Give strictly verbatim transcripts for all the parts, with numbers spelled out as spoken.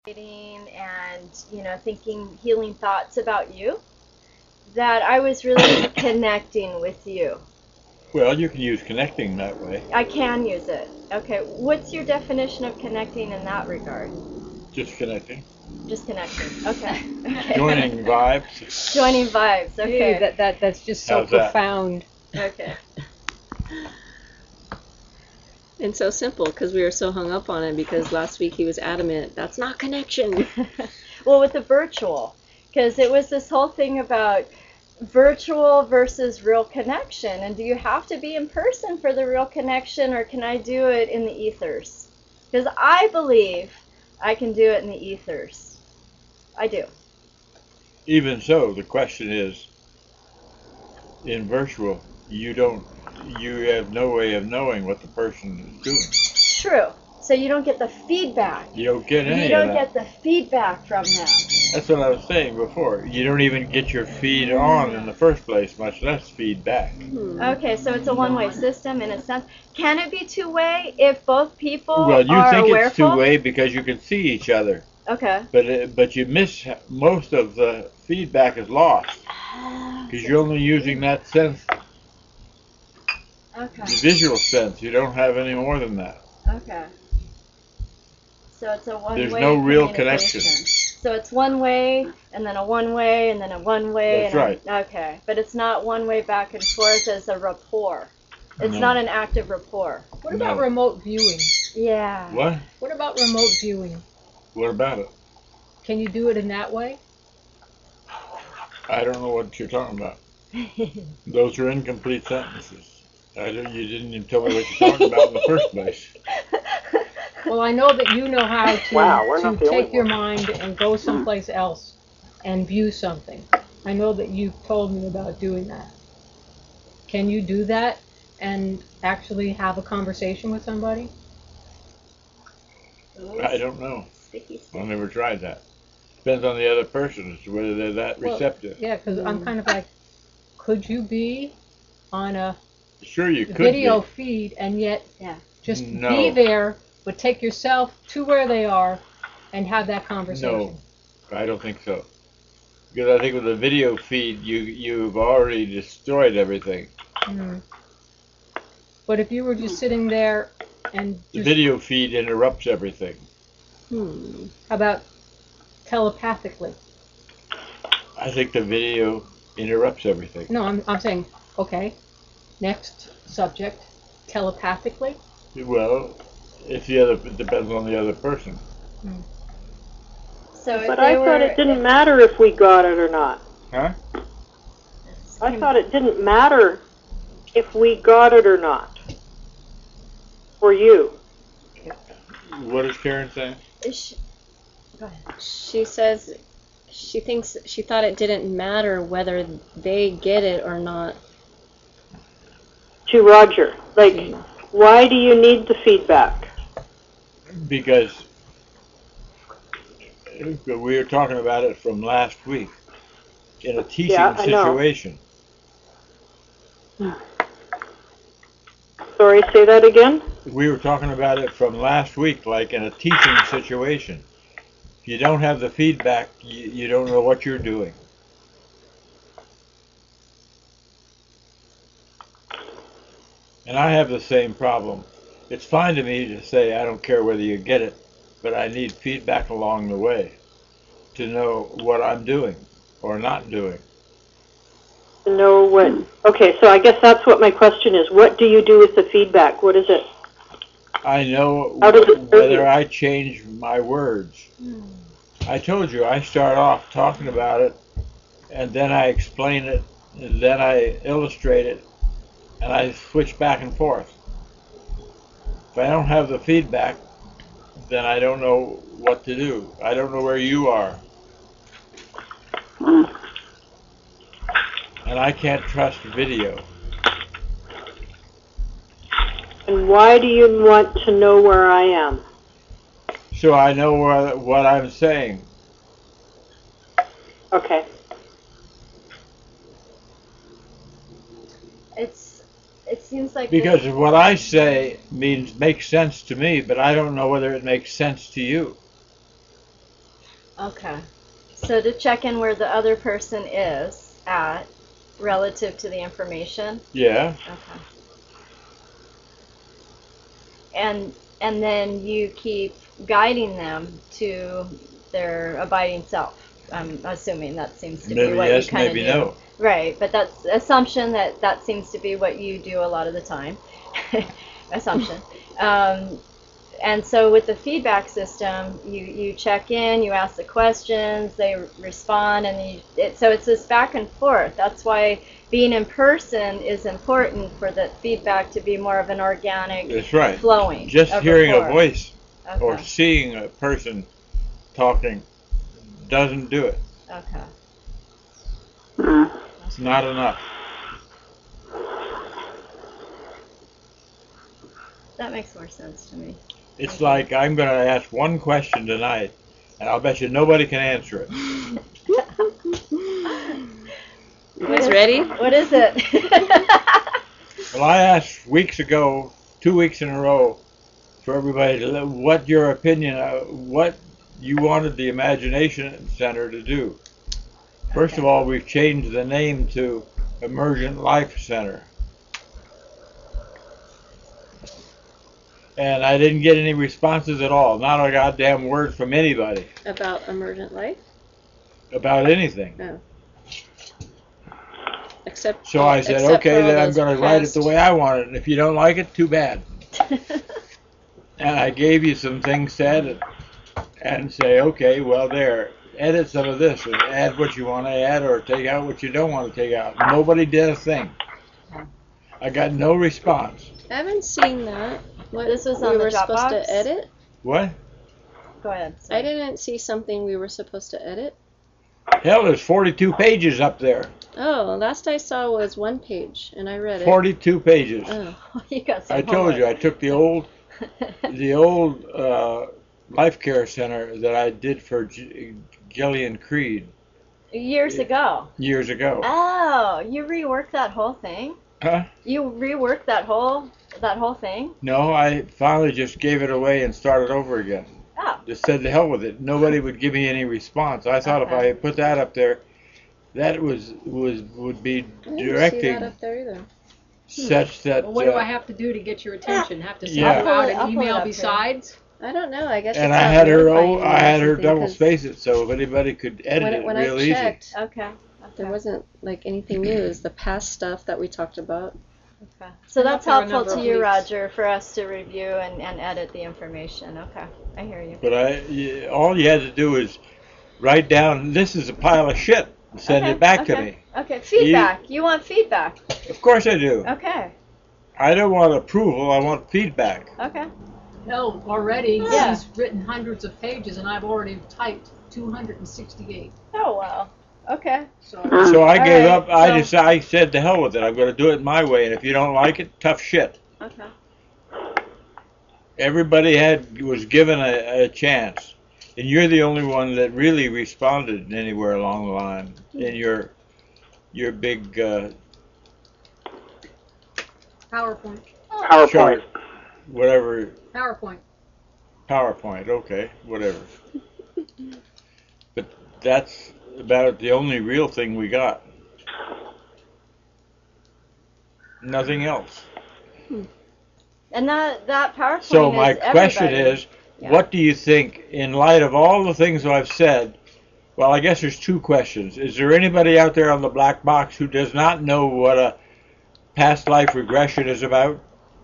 and you know thinking healing thoughts about you that I was really connecting with you. Well, you can use connecting that way. I can use it. Okay, what's your definition of connecting in that regard? Just connecting. Just connecting. Okay. Okay. Joining vibes. Joining vibes. Okay. Hey, that that that's just so How's that? profound. Okay. And so simple because we were so hung up on it because last week he was adamant that's not connection. Well, with the virtual, because it was this whole thing about virtual versus real connection, and do you have to be in person for the real connection, or can I do it in the ethers? Because I believe I can do it in the ethers. I do. Even so, the question is, in virtual, you don't, you have no way of knowing what the person is doing. True. So you don't get the feedback. You don't get any You don't of that. get the feedback from them. That's what I was saying before. You don't even get your feed on in the first place, much less feedback. Okay, so it's a one-way system in a sense. Can it be two-way if both people Well, you are think awareful? it's two-way because you can see each other, Okay. but it, but you miss most of the feedback is lost because you're only using that sense, Okay. the visual sense. You don't have any more than that. Okay. So it's a one-way There's no real communication. connection. So it's one way, and then a one-way, and then a one-way. That's and right. A, okay, but it's not one-way back and forth as a rapport. It's No. not an active rapport. What about No. remote viewing? Yeah. What? What about remote viewing? What about it? Can you do it in that way? I don't know what you're talking about. Those are incomplete sentences. I don't, you didn't even tell me what you're talking about in the first place. Well, I know that you know how to, Wow, we're to not the only take your ones. mind and go someplace else and view something. I know that you've told me about doing that. Can you do that and actually have a conversation with somebody? I don't know. Sticky, sticky. I've never tried that. Depends on the other person as to whether they're that Well, receptive. Yeah, because Mm. I'm kind of like, could you be on a Sure, you could video be. feed and yet Yeah. just No. be there, but take yourself to where they are and have that conversation? No, I don't think so. Because I think with the video feed, you you've already destroyed everything. Mm. But if you were just sitting there and The just, video feed interrupts everything. Hmm. how about telepathically? I think the video interrupts everything. No, I'm, I'm saying, okay, next subject, telepathically? Well, if the other it depends on the other person. So if But they I were, thought it didn't matter if we got it or not. Huh? I thought it didn't matter if we got it or not. For you. What is Karen saying? Is- Go ahead. She says she thinks she thought it didn't matter whether they get it or not. To Roger. Like, why do you need the feedback? Because we were talking about it from last week in a teaching Yeah, I know. situation. Sorry, say that again? We were talking about it from last week, like in a teaching situation. If you don't have the feedback, you, you don't know what you're doing. And I have the same problem. It's fine to me to say I don't care whether you get it, but I need feedback along the way to know what I'm doing or not doing. To know what... Okay, so I guess that's what my question is. What do you do with the feedback? What is it? I know How does it serve whether you? I change my words. I told you I start off talking about it, and then I explain it, and then I illustrate it, and I switch back and forth. If I don't have the feedback, then I don't know what to do. I don't know where you are. And I can't trust video. And why do you want to know where I am? So I know what, what I'm saying. Okay. It's. It seems like Because this- what I say means makes sense to me, but I don't know whether it makes sense to you. Okay. So to check in where the other person is at relative to the information. Yeah. Okay. And and then you keep guiding them to their abiding self. I'm assuming that seems to be Maybe what yes, you kind of maybe do. no. Right, but that's assumption that that seems to be what you do a lot of the time. Assumption. Um, and so with the feedback system, you, you check in, you ask the questions, they respond, and you, it, so it's this back and forth. That's why being in person is important for the feedback to be more of an organic That's right. flowing. Just of hearing a rapport. voice Okay. or seeing a person talking doesn't do it. Okay. Mm. It's not enough. That makes more sense to me. It's Okay. like I'm going to ask one question tonight, and I'll bet you nobody can answer it. You guys ready? What is it? Well, I asked weeks ago, two weeks in a row, for everybody to let- what your opinion, uh, what you wanted the Imagination Center to do. First of all, we've changed the name to Emergent Life Center. And I didn't get any responses at all. Not a goddamn word from anybody About emergent life? about anything. No. Except. So I said, except okay, for all then I'm those going to write it the past- way I want it. And if you don't like it, too bad. And I gave you some things said and, and say, okay, well, there, edit some of this and add what you want to add or take out what you don't want to take out. Nobody did a thing. I got no response. I haven't seen that. What This was we on the were supposed Dropbox? to edit? What? Go ahead. I sorry. didn't see something we were supposed to edit. Hell, there's forty-two pages up there. Oh, last I saw was one page, and I read it. forty-two pages. Oh, You got some I told you, I took the old, homework. the old uh, life care center that I did for G- Gillian Creed Years ago. years ago. Oh, you reworked that whole thing? Huh? You reworked that whole that whole thing? No, I finally just gave it away and started over again. Oh. Just said to hell with it. Nobody would give me any response. I thought Okay. if I put that up there, that was was would be I didn't see directing that up there either. such that. Well, what do uh, I have to do to get your attention? Have to send Yeah. you I'll out pull it- I'll an pull it email up here. besides? I don't know. I guess. and it's I not had her. notifying Oh, me I or had her something, double 'cause space it so if anybody could edit When, it when real I easy. checked, Okay. there Okay. wasn't like anything new. It was the past stuff that we talked about. Okay. So Been up that's there a helpful number to of you, weeks. Roger, for us to review and, and edit the information. Okay. I hear you. But I, y- all you had to do is write down, this is a pile of shit, and send Okay, it back okay. to me. Okay. Feedback. You want feedback. Of course I do. Okay. I don't want approval, I want feedback. Okay. No, already Yeah. he's written hundreds of pages, and I've already typed two hundred sixty-eight. Oh, wow. Okay. So So I All gave right, up, I so- just, I said to hell with it, I'm gonna do it my way, and if you don't like it, tough shit. Okay. Everybody had, was given a, a chance. And you're the only one that really responded anywhere along the line in your, your big, uh, PowerPoint, PowerPoint. chart, whatever, PowerPoint. PowerPoint, okay, whatever. But that's about the only real thing we got. Nothing else. And that that PowerPoint So is my question everybody. is, Yeah. what do you think, in light of all the things I've said? Well, I guess there's two questions. Is there anybody out there on the black box who does not know what a past life regression is about?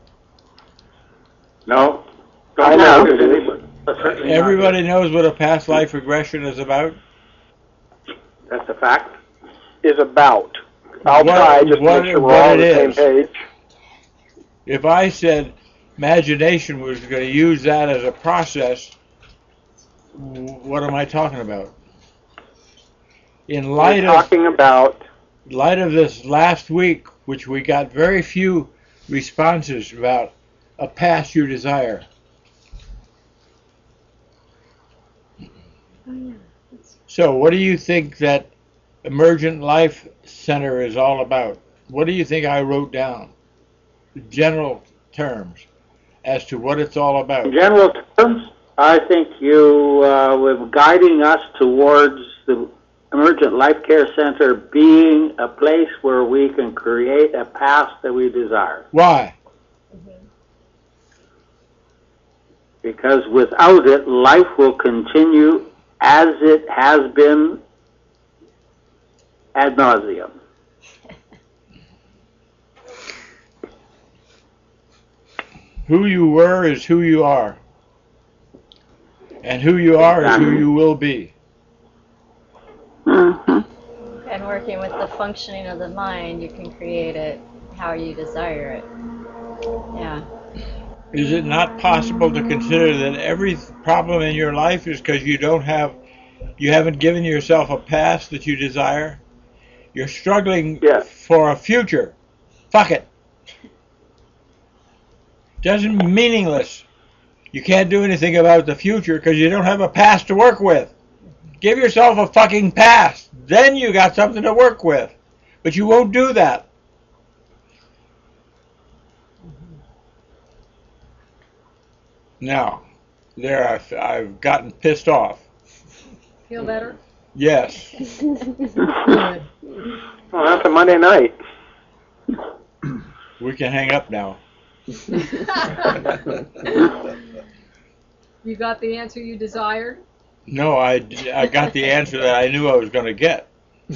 No. I Don't know. look at it, but certainly not. Everybody knows what a past life regression is about? That's a fact. Is about. I'll What- try just to what- make sure we're what all on it the same is. page. If I said imagination was going to use that as a process, w- what am I talking about? In light We're of talking about light of this last week, which we got very few responses about a past you desire. So what do you think that Emergent Life Center is all about? What do you think I wrote down? General terms as to what it's all about. In general terms, I think you uh, were guiding us towards the Emergent Life Care Center being a place where we can create a past that we desire. Why? Because without it, life will continue as it has been ad nauseum. Who you were is who you are. And who you are is who you will be. Mm-hmm. And working with the functioning of the mind, you can create it how you desire it. Yeah. Is it not possible to consider that every problem in your life is because you don't have, you haven't given yourself a past that you desire? You're struggling yeah. for a future. Fuck it. Doesn't meaningless. You can't do anything about the future because you don't have a past to work with. Give yourself a fucking past. Then you got something to work with. But you won't do that. Now, there I've, I've gotten pissed off. Feel better? Yes. Good. Well, that's a Monday night. We can hang up now. You got the answer you desired? No, I, I got the answer that I knew I was going to get.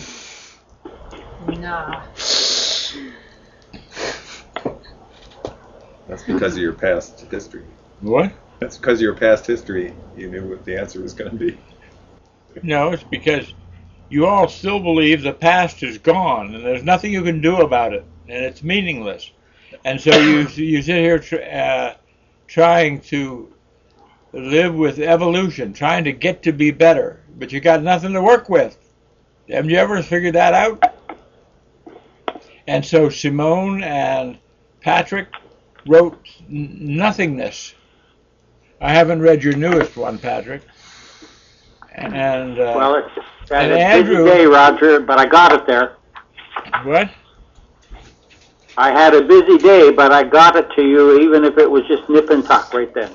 Nah. That's because of your past history. What? That's because of your past history. You knew what the answer was going to be. No, it's because you all still believe the past is gone and there's nothing you can do about it and it's meaningless. And so you you sit here tr- uh, trying to live with evolution, trying to get to be better, but you got nothing to work with. Haven't you ever figured that out? And so Simone and Patrick wrote n- nothingness. I haven't read your newest one, Patrick. And uh, well, it's and a Andrew, busy day, Roger, but I got it there. What? I had a busy day, but I got it to you, even if it was just nip and tuck right then.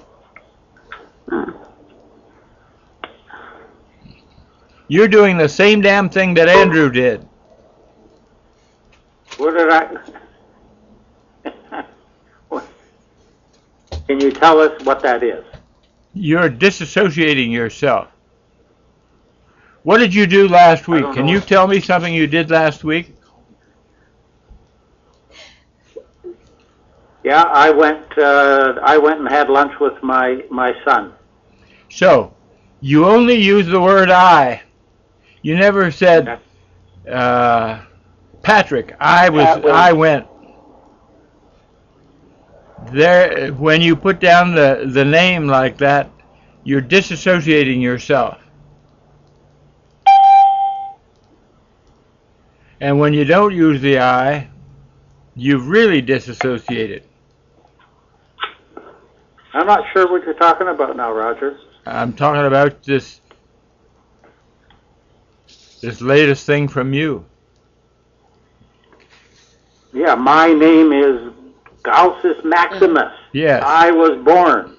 You're doing the same damn thing that Andrew did. What did I... Can you tell us what that is? You're disassociating yourself. What did you do last week? Can you tell me something you did last week? Yeah, I went. Uh, I went and had lunch with my my son. So, you only use the word "I." You never said, uh, "Patrick, I was. I went." There, when you put down the the name like that, you're disassociating yourself. And when you don't use the I, you've really disassociated. I'm not sure what you're talking about now, Roger. I'm talking about this this latest thing from you. Yeah, my name is Gausus Maximus. Yes. I was born.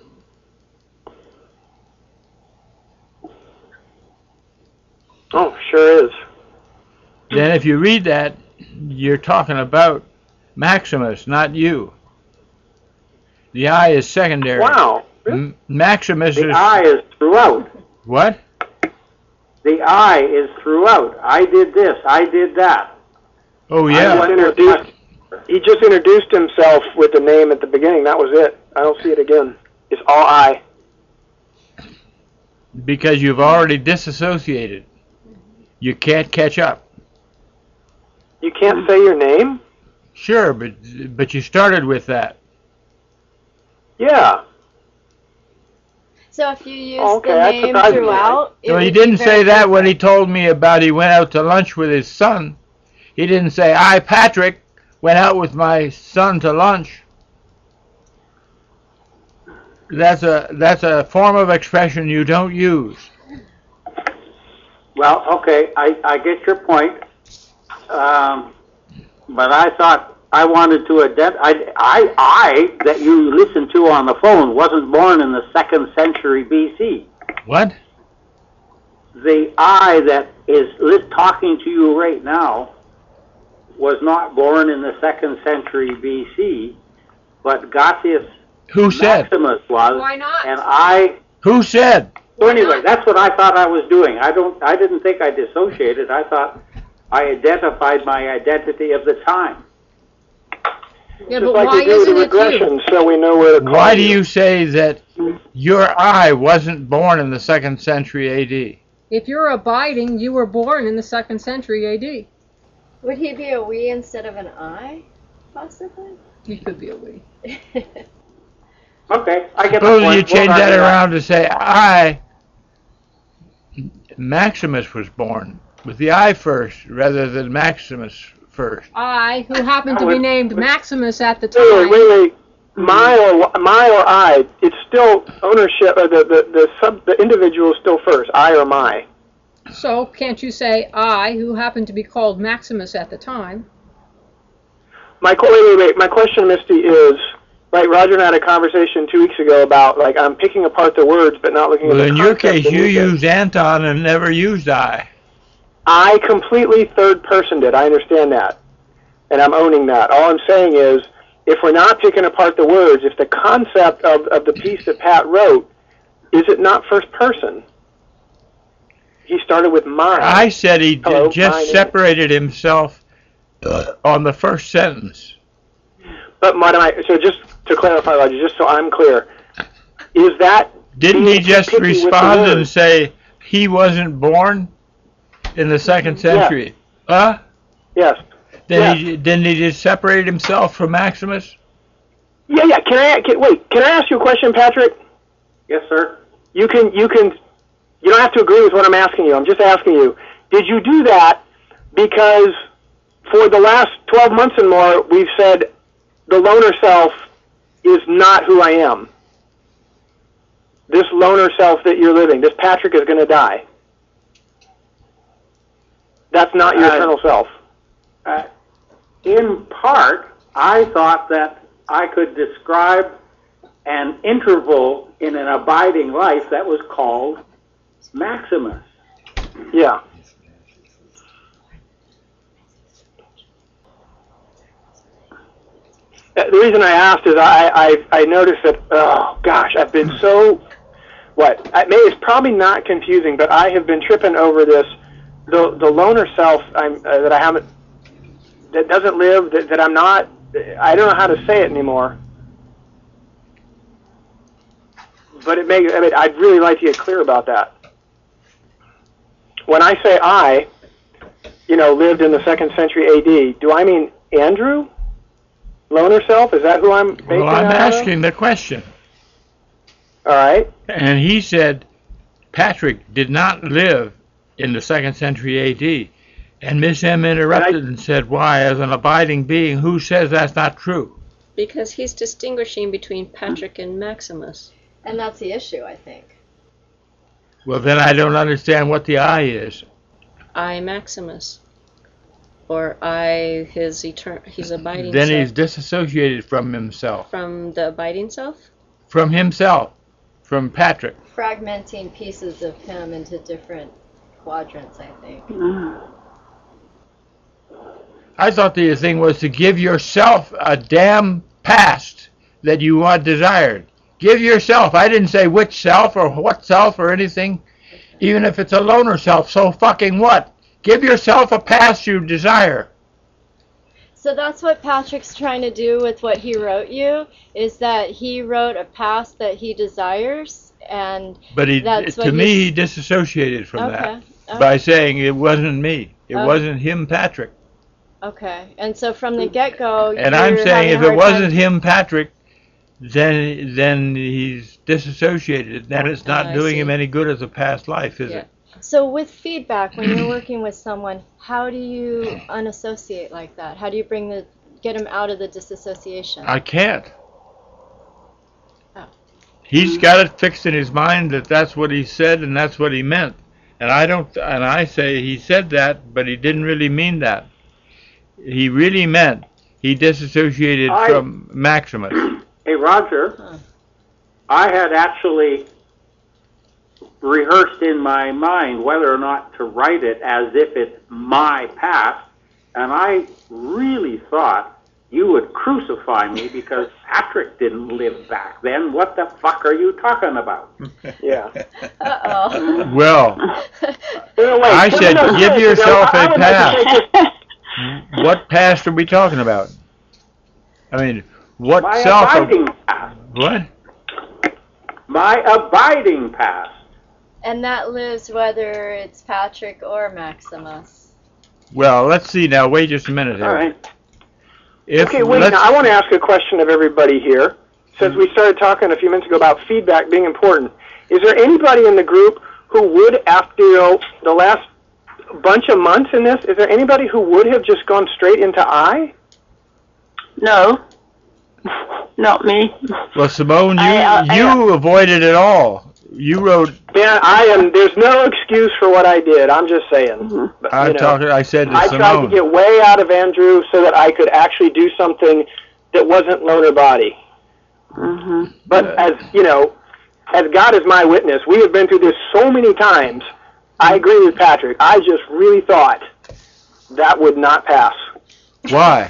Oh, sure is. Then if you read that, you're talking about Maximus, not you. The I is secondary. Wow. M- Maximus The is... I is throughout. What? The I is throughout. I did this. I did that. Oh, I yeah. just introduced, he just introduced himself with the name at the beginning. That was it. I don't see it again. It's all I. Because you've already disassociated. You can't catch up. You can't say your name? Sure, but but you started with that. Yeah. So if you use Okay, the that name surprised me. throughout, it So he would be didn't very say that when he different. told me about he went out to lunch with his son. He didn't say, I, Patrick, went out with my son to lunch. That's a that's a form of expression you don't use. Well, okay, I, I get your point. Um, but I thought I wanted to identify, I, I, I, that you listened to on the phone, wasn't born in the second century B C. What? The I that is li- talking to you right now was not born in the second century B C, but Gatius Who said? Maximus was. Why not? And I, Who said? so anyway, that's what I thought I was doing. I don't, I didn't think I dissociated. I thought I identified my identity of the time. Yeah, Just but like why they do isn't the it you? regression, so we know where to call Why do you say that your I wasn't born in the second century A D? If you're abiding, you were born in the second century A D. Would he be a we instead of an I, possibly? He could be a we. Okay, I get the Suppose point. you We'll change argue that around to say I, Maximus was born with the I first rather than Maximus first. I, who happened to Oh, be wait, named wait. Maximus at the Wait, wait, time. wait, wait. My or my or I, it's still ownership. Or the the the sub the individual is still first. I or my. So can't you say I, who happened to be called Maximus at the time? My qu- wait, wait, wait. My question, Misty, is like Roger and I had a conversation two weeks ago about like I'm picking apart the words but not looking Well, at the in your concept case, you beneath it. used Anton and never used I. I completely third personed it. I understand that, and I'm owning that. All I'm saying is, if we're not picking apart the words, if the concept of, of the piece that Pat wrote, is it not first person? He started with mine. I said he Hello, did just mine is- separated himself on the first sentence. But what am I? So just to clarify, Roger, just so I'm clear, is that Didn't being he just picky with the respond and words? say he wasn't born in the second century? Huh? Yes. Then Yeah. he didn't he just separate himself from Maximus? Yeah, yeah. Can I can, wait? Can I ask you a question, Patrick? Yes, sir. You can you can you don't have to agree with what I'm asking you. I'm just asking you. Did you do that because for the last twelve months and more we've said the loner self is not who I am. This loner self that you're living, this Patrick is going to die. That's not your Uh, eternal self. Uh, in part, I thought that I could describe an interval in an abiding life that was called Maximus. Yeah. Uh, The reason I asked is I, I, I noticed that, oh gosh, I've been so, what, I may, it's probably not confusing, but I have been tripping over this, the, the loner self I'm, uh, that I haven't, that doesn't live, that, that I'm not, I don't know how to say it anymore. But it may, I mean, I'd really like to get clear about that. When I say I, you know, lived in the second century A D, do I mean Andrew? Loner self? Is that who I'm basing Well, I'm that out of? asking the question. All right. And he said Patrick did not live in the second century A D. And Miss M interrupted and said, why, as an abiding being, who says that's not true? Because he's distinguishing between Patrick and Maximus. And that's the issue, I think. Well, then I don't understand what the I is. I Maximus. Or I his etern- his abiding Then self. he's disassociated from himself. From the abiding self? From himself. From Patrick. Fragmenting pieces of him into different quadrants, I think. I thought the thing was to give yourself a damn past that you want desired. Give yourself. I didn't say which self or what self or anything. Even if it's a loner self, so fucking what? Give yourself a past you desire. So that's what Patrick's trying to do with what he wrote you, is that he wrote a past that he desires, and But he, That's to what me, he's- he disassociated from Okay, that okay. by saying it wasn't me. It Okay. wasn't him, Patrick. okay. And so from the get-go, And you're I'm saying having a if it hard wasn't time- him, Patrick, then then he's disassociated. Then it's not Oh, I doing see. him any good as a past life, is Yeah. it? So with feedback, when you're working with someone, how do you unassociate like that? How do you bring the get him out of the disassociation? I can't. Oh. He's got it fixed in his mind that that's what he said and that's what he meant. And I don't. And I say he said that, but he didn't really mean that. He really meant He disassociated I- from Maximus. Hey, Roger, Huh. I had actually rehearsed in my mind whether or not to write it as if it's my past, and I really thought you would crucify me because Patrick didn't live back then. What the fuck are you talking about? Yeah. Uh-oh. Well, No, wait, I no, said, no, no, give no, yourself I a would like to pass. take this- What past are we talking about? I mean, what My self? abiding past. What? My abiding past. And that lives whether it's Patrick or Maximus. Well, let's see now. Wait just a minute here. All right. If Okay, wait, let's- now I want to ask a question of everybody here. Since we started talking a few minutes ago about feedback being important, is there anybody in the group who would, after you know, the last bunch of months in this, is there anybody who would have just gone straight into I? No, not me. Well, Simone, you I- I- you avoided it all. You wrote. Yeah, I am. There's no excuse for what I did. I'm just saying. But, I you know, talked. I said to I tried to Simone. get way out of Andrew so that I could actually do something that wasn't loner body. hmm But as you know, as God is my witness, we have been through this so many times. I agree with Patrick. I just really thought that would not pass Why?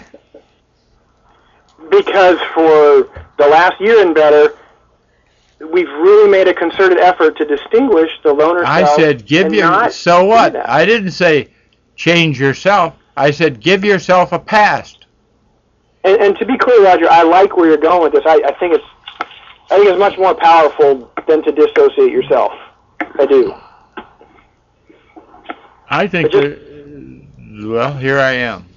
because for the last year and better, we've really made a concerted effort to distinguish the loner I self. said give and your. not So do what? that. I didn't say change yourself. I said give yourself a past. And, and to be clear, Roger, I like where you're going with this. I, I think it's, I think it's much more powerful than to dissociate yourself. I do. I think But that, well, here I am.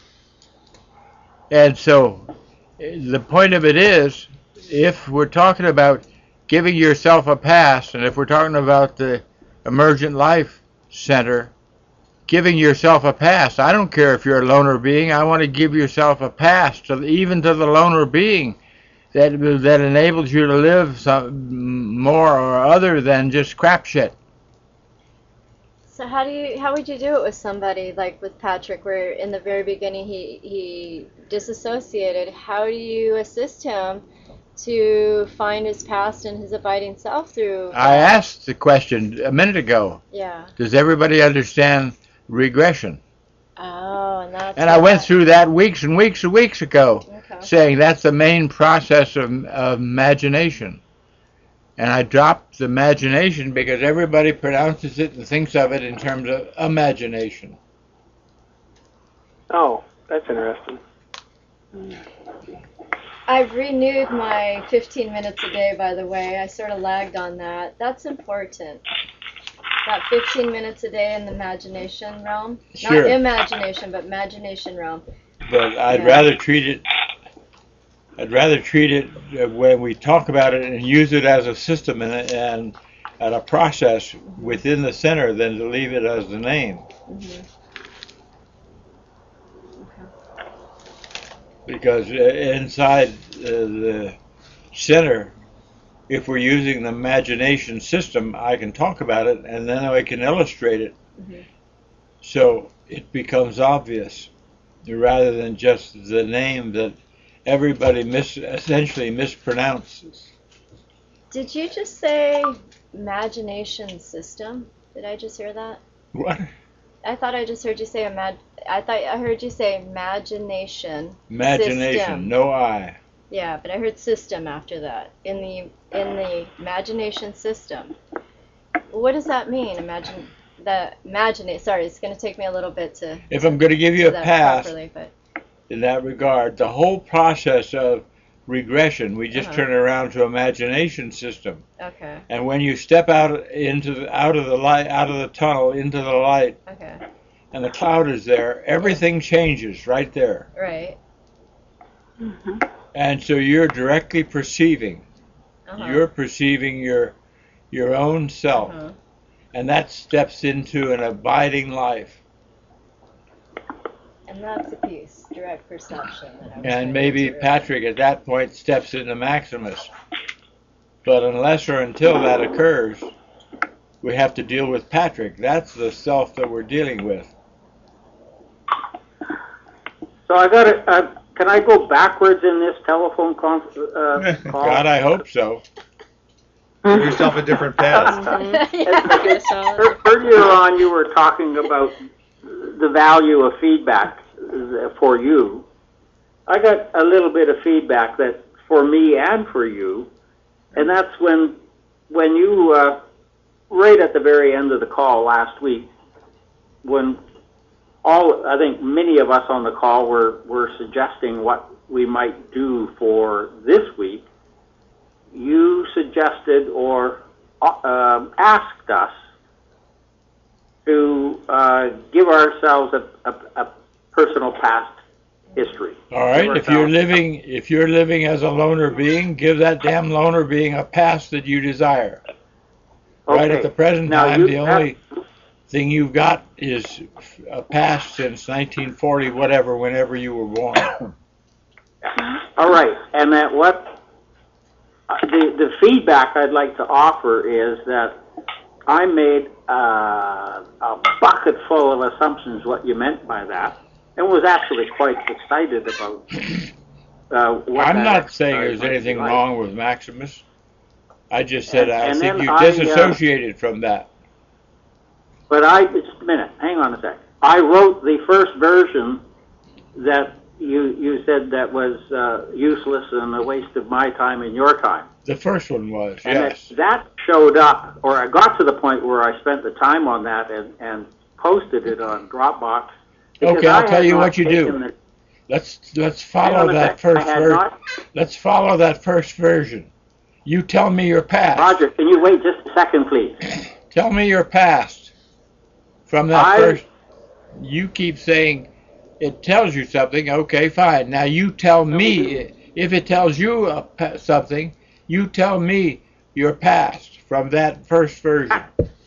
And so the point of it is, if we're talking about giving yourself a pass, and if we're talking about the Emergent Life Center, giving yourself a pass, I don't care if you're a loner being, I want to give yourself a pass, to even to the loner being, that that enables you to live some more or other than just crap shit. So how do you how would you do it with somebody like with Patrick, where in the very beginning he he disassociated? How do you assist him to find his past and his abiding self through? I asked the question a minute ago. Yeah. Does everybody understand regression? Oh, and that's. And I went what- through that weeks and weeks and weeks ago, Okay. saying that's the main process of, of imagination. And I dropped the imagination because everybody pronounces it and thinks of it in terms of imagination. Oh, that's interesting. I've renewed my fifteen minutes a day, by the way. I sort of lagged on that. That's important. That fifteen minutes a day in the imagination realm. Sure. Not imagination, but imagination realm. But I'd Yeah. rather treat it. I'd rather treat it uh, when we talk about it and use it as a system and and, and a process within the center than to leave it as the name. Mhm. Because uh, inside uh, the center, if we're using the imagination system, I can talk about it and then I can illustrate it. Mhm. So it becomes obvious rather than just the name that everybody mis- essentially mispronounces. Did you just say imagination system? Did I just hear that? What? I thought I just heard you say imag. I thought I heard you say imagination. Imagination, System. no I. Yeah, but I heard system after that. In the in the imagination system. What does that mean? Imagine the imagine. Sorry, it's going to take me a little bit to If I'm going to give you say a that pass properly, but in that regard, the whole process of regression, we just Uh-huh. turn it around to imagination system. okay, And when you step out into the, out of the light, out of the tunnel into the light, okay, and the cloud is there, everything changes right there. right. hmm And so you're directly perceiving. Uh-huh. You're perceiving your your own self, Uh-huh. and that steps into an abiding life. And that's a piece, direct perception. That I was trying And to maybe get to. Patrick at that point steps into Maximus. But unless or until that occurs, we have to deal with Patrick. That's the self that we're dealing with. So I got a, a can I go backwards in this telephone con- uh, call? God, I hope so. Give yourself a different path. Yeah. Ear- Earlier on, you were talking about the value of feedback for you. I got a little bit of feedback that for me and for you, and that's when when you uh, right at the very end of the call last week, when all I think many of us on the call were were suggesting what we might do for this week. You suggested or uh, asked us to uh, give ourselves a, a, a personal past history. All right. If you're living, if you're living as a loner being, give that damn loner being a past that you desire. Right Okay. at the present Now, time, you the have- only thing you've got is a past since nineteen forty, whatever, whenever you were born. All right, and that what uh, the the feedback I'd like to offer is that I made uh, a bucket full of assumptions what you meant by that, and was actually quite excited about. Uh, what I'm that not saying exercise there's might be anything like. wrong with Maximus. I just said And- I and think then you I, uh, disassociated from that. But I just a minute, hang on a sec. I wrote the first version that you you said that was uh, useless and a waste of my time and your time. The first one was, And yes. that, that showed up, or I got to the point where I spent the time on that and, and posted it on Dropbox. because Okay, I I'll tell had you not what you do. taken the- Let's let's hang on follow a that sec. first I had version. not- Let's follow that first version. You tell me your past. Roger, can you wait just a second, please? Tell me your past. From that I- first, you keep saying it tells you something. Okay, fine. Now you tell me if it tells you a, pa- something. You tell me your past from that first version.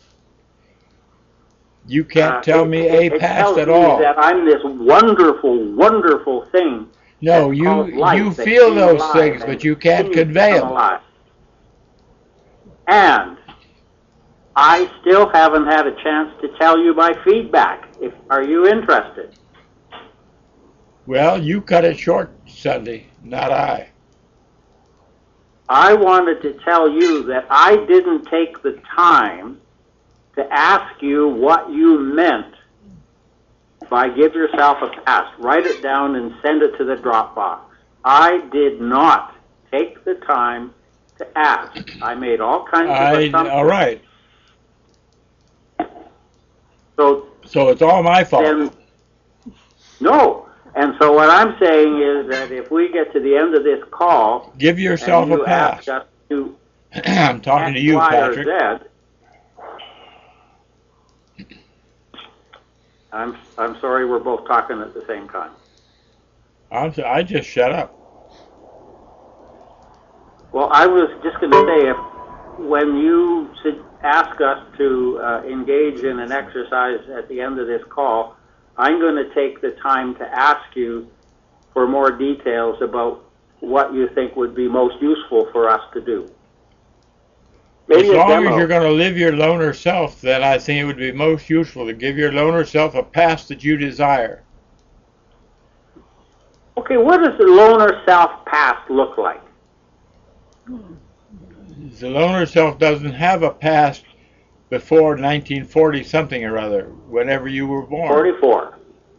You can't Uh, tell it- me it- a it past tells at me all. that I'm this wonderful, wonderful thing. No, that's you called life you that feel came those alive things, and but you can't continues to convey come them. alive. And I still haven't had a chance to tell you my feedback. If are you interested? Well, you cut it short, Sunday, not I. I wanted to tell you that I didn't take the time to ask you what you meant by give yourself a pass. Write it down and send it to the Dropbox. I did not take the time to ask. I made all kinds of I assumptions. all right. So So it's all my fault. then, no. And so what I'm saying is that if we get to the end of this call, Give yourself and you a pass. ask us to I'm talking to X, you, Y, or Patrick. Z, I'm I'm sorry, we're both talking at the same time. I'm, s- I just shut up. Well, I was just going to say, if when you should ask us to uh, engage in an exercise at the end of this call, I'm going to take the time to ask you for more details about what you think would be most useful for us to do. Maybe as a long demo. as you're going to live your loner self, then I think it would be most useful to give your loner self a past that you desire. Okay, what does the loner self past look like? The loner self doesn't have a past before nineteen forty something or other, whenever you were born. forty-four.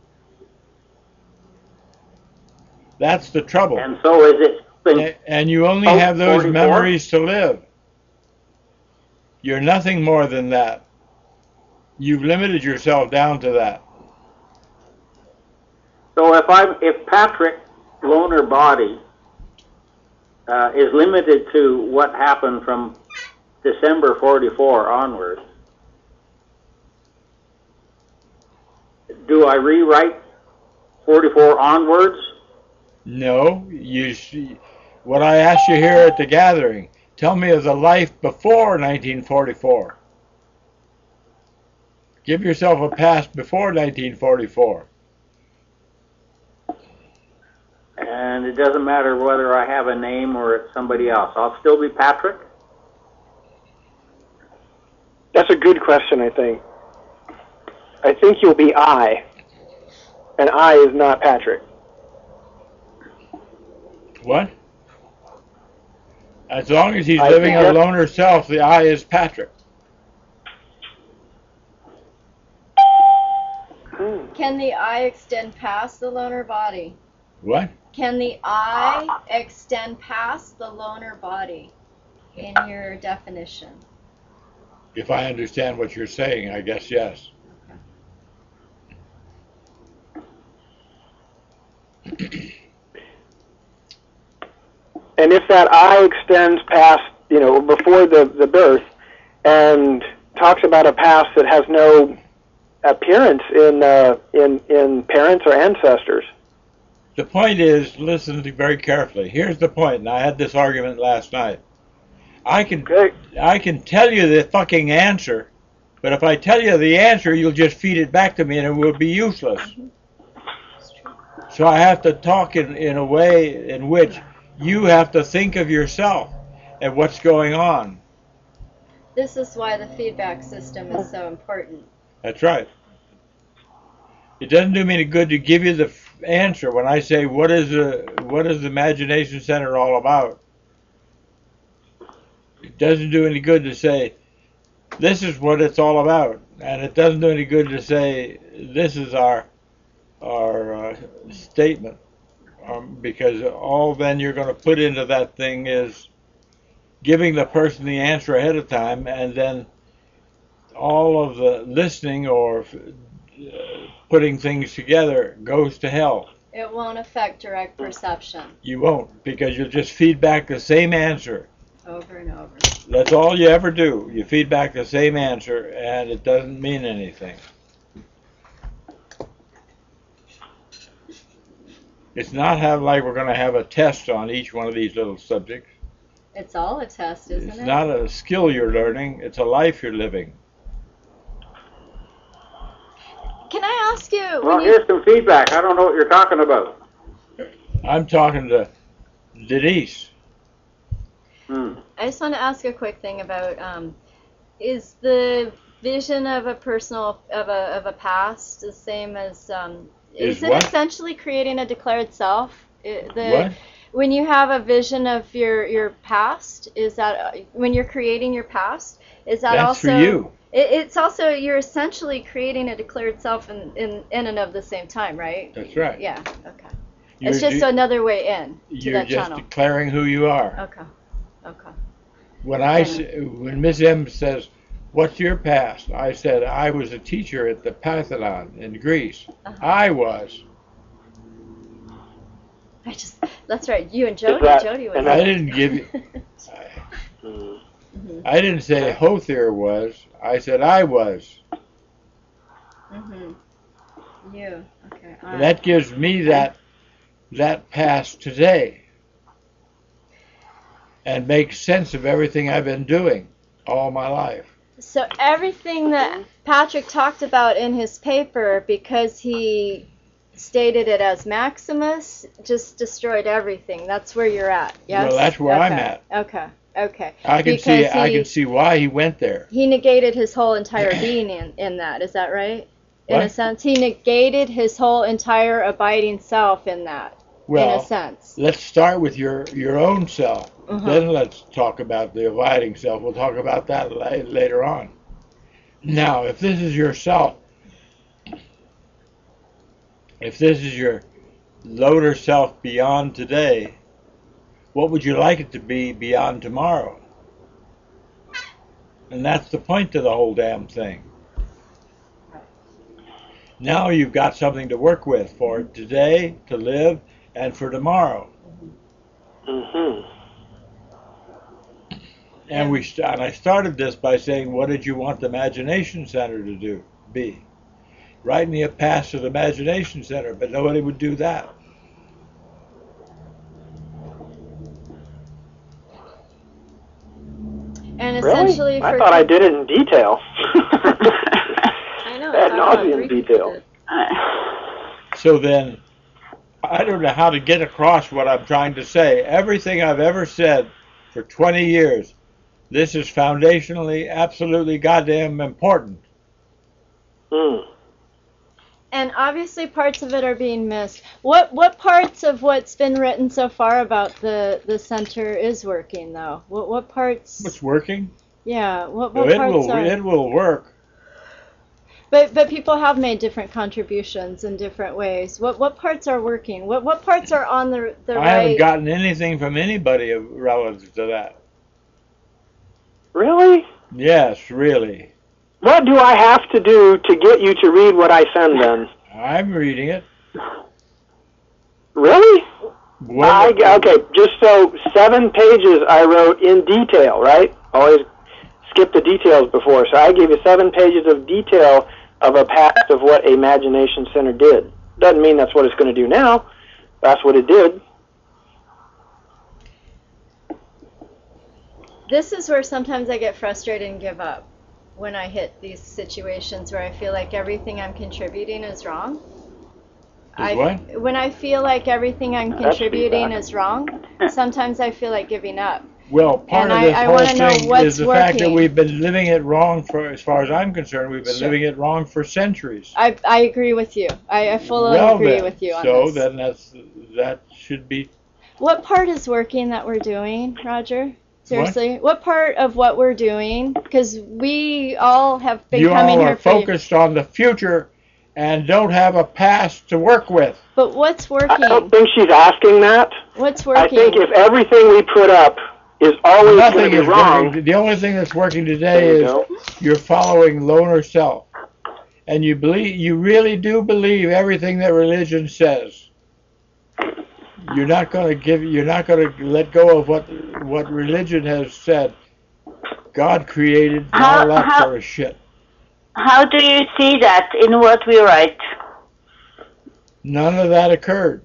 That's the trouble. And so is it something A- And you only Oh, have those forty-four? memories to live. You're nothing more than that. You've limited yourself down to that. So if I'm, if Patrick loner body uh, is limited to what happened from December forty-four onwards, do I rewrite forty-four onwards? No, you. See, what I asked you here at the gathering, tell me of the life before nineteen forty-four. Give yourself a past before nineteen forty-four. And it doesn't matter whether I have a name or it's somebody else. I'll still be Patrick? That's a good question, I think. I think you'll be I, and I is not Patrick. What? As long as he's I living a suggest- loner self, the I is Patrick. Can the I extend past the loner body? What? Can the I extend past the loner body in your definition? If I understand what you're saying, I guess yes. And if that I extends past, you know, before the, the birth, and talks about a past that has no appearance in uh, in in parents or ancestors. The point is, listen to very carefully. Here's the point, and I had this argument last night. I can Okay. I can tell you the fucking answer, but if I tell you the answer, you'll just feed it back to me and it will be useless. So I have to talk in, in a way in which you have to think of yourself and what's going on. This is why the feedback system is so important. That's right. It doesn't do me any good to give you the f- answer when I say, what is the what is the Imagination Center all about? It doesn't do any good to say, this is what it's all about. And it doesn't do any good to say, this is our our uh, statement. Um, because all then you're going to put into that thing is giving the person the answer ahead of time, and then all of the listening or uh, putting things together goes to hell. It won't affect direct perception You won't, because you'll just feed back the same answer. over and over. That's all you ever do. You feed back the same answer, and it doesn't mean anything. It's not have like we're going to have a test on each one of these little subjects. It's all a test, isn't It's it? not a skill you're learning. It's a life you're living. Can I ask you? Well, When you here's some feedback. I don't know what you're talking about. I'm talking to Denise. Hmm. I just want to ask a quick thing about um, is the vision of a personal of a of a past the same as um, Is is it what? essentially creating a declared self? I- the What? When you have a vision of your your past, is that uh, when you're creating your past? Is that That's also for you. It, it's also you're essentially creating a declared self in, in in and of the same time, right? That's right. Yeah. Okay. You're it's just ju- another way in to You're that just channel. declaring who you are. Okay. Okay. When I s- when Miss M says, "What's your past?" I said, "I was a teacher at the Parthenon in Greece." Uh-huh. I was. I just that's right. You and Jody. that- Jody was. and I didn't give you. Mm. Mhm. I didn't say Hothir was. I said I was. Mhm. You. Okay. all And right. that gives me that that past today, and makes sense of everything I've been doing all my life. So everything that Patrick talked about in his paper, because he stated it as Maximus, just destroyed everything. That's where you're at. Yes. Well, that's where I'm Okay. at. Okay. Okay. I can see. Because I he- can see why he went there. He negated his whole entire being in, in that. Is that right? In a What? sense, he negated his whole entire abiding self in that. in Well, a sense. let's start with your your own self. Uh-huh. Then let's talk about the abiding self. We'll talk about that la- later on. Now, if this is yourself, if this is your lower self beyond today, what would you like it to be beyond tomorrow? And that's the point to the whole damn thing. Now you've got something to work with for today, to live, and for tomorrow. Mm-hmm. And we st- and I started this by saying, what did you want the Imagination Center to do? Be write me a pass to the Imagination Center, but nobody would do that. And Really? essentially, I for thought I did it in detail. I know. Ad I thought nauseam Ulrika detail. did. So then, I don't know how to get across what I'm trying to say. Everything I've ever said for twenty years, this is foundationally, absolutely goddamn important. Mm. And obviously parts of it are being missed. What what parts of what's been written so far about the, the center is working though? What what parts? What's working? Yeah. What Well, what it parts will are? it will work. But but people have made different contributions in different ways. What what parts are working? What what parts are on the the I right? haven't gotten anything from anybody relative to that. Really? Yes, really. What do I have to do to get you to read what I send then? I'm reading it. Really? What- I, okay, just so seven pages I wrote in detail, right? Always skip the details before. So I gave you seven pages of detail of a past of what Imagination Center did. Doesn't mean that's what it's going to do now. That's what it did. This is where sometimes I get frustrated and give up when I hit these situations where I feel like everything I'm contributing is wrong. I, what? When I feel like everything I'm That's contributing feedback. is wrong, sometimes I feel like giving up. Well, part And of I- this I whole wanna know thing what's is the fact that working. we've been living it wrong for, as far as I'm concerned, we've been Sure. living it wrong for centuries. I, I agree with you. I, I fully well, agree then, with you on so this. then that's that should be. What part is working that we're doing, Roger? Seriously, what, part of what we're doing? Because we all have been You coming all here are for. focused on the future and don't have a past to work with. But what's I working? don't think she's asking that. What's I working? think if everything we put up is always going Nothing to be is wrong, working. The only thing that's working today there you is go. you're following loner self, and you believe you really do believe everything that religion says. You're not going to give. You're not going to let go of what what religion has said. God created and How- all that how- sort of shit. How do you see that in what we write? None of that occurred.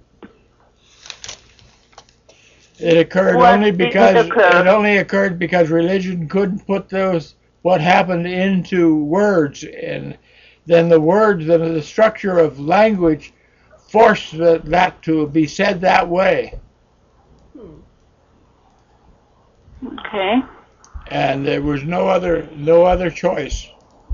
It occurred What only didn't because occur? it only occurred because religion couldn't put those what happened into words, and then the words, then the structure of language forced the, that to be said that way, Okay. and there was no other no other choice.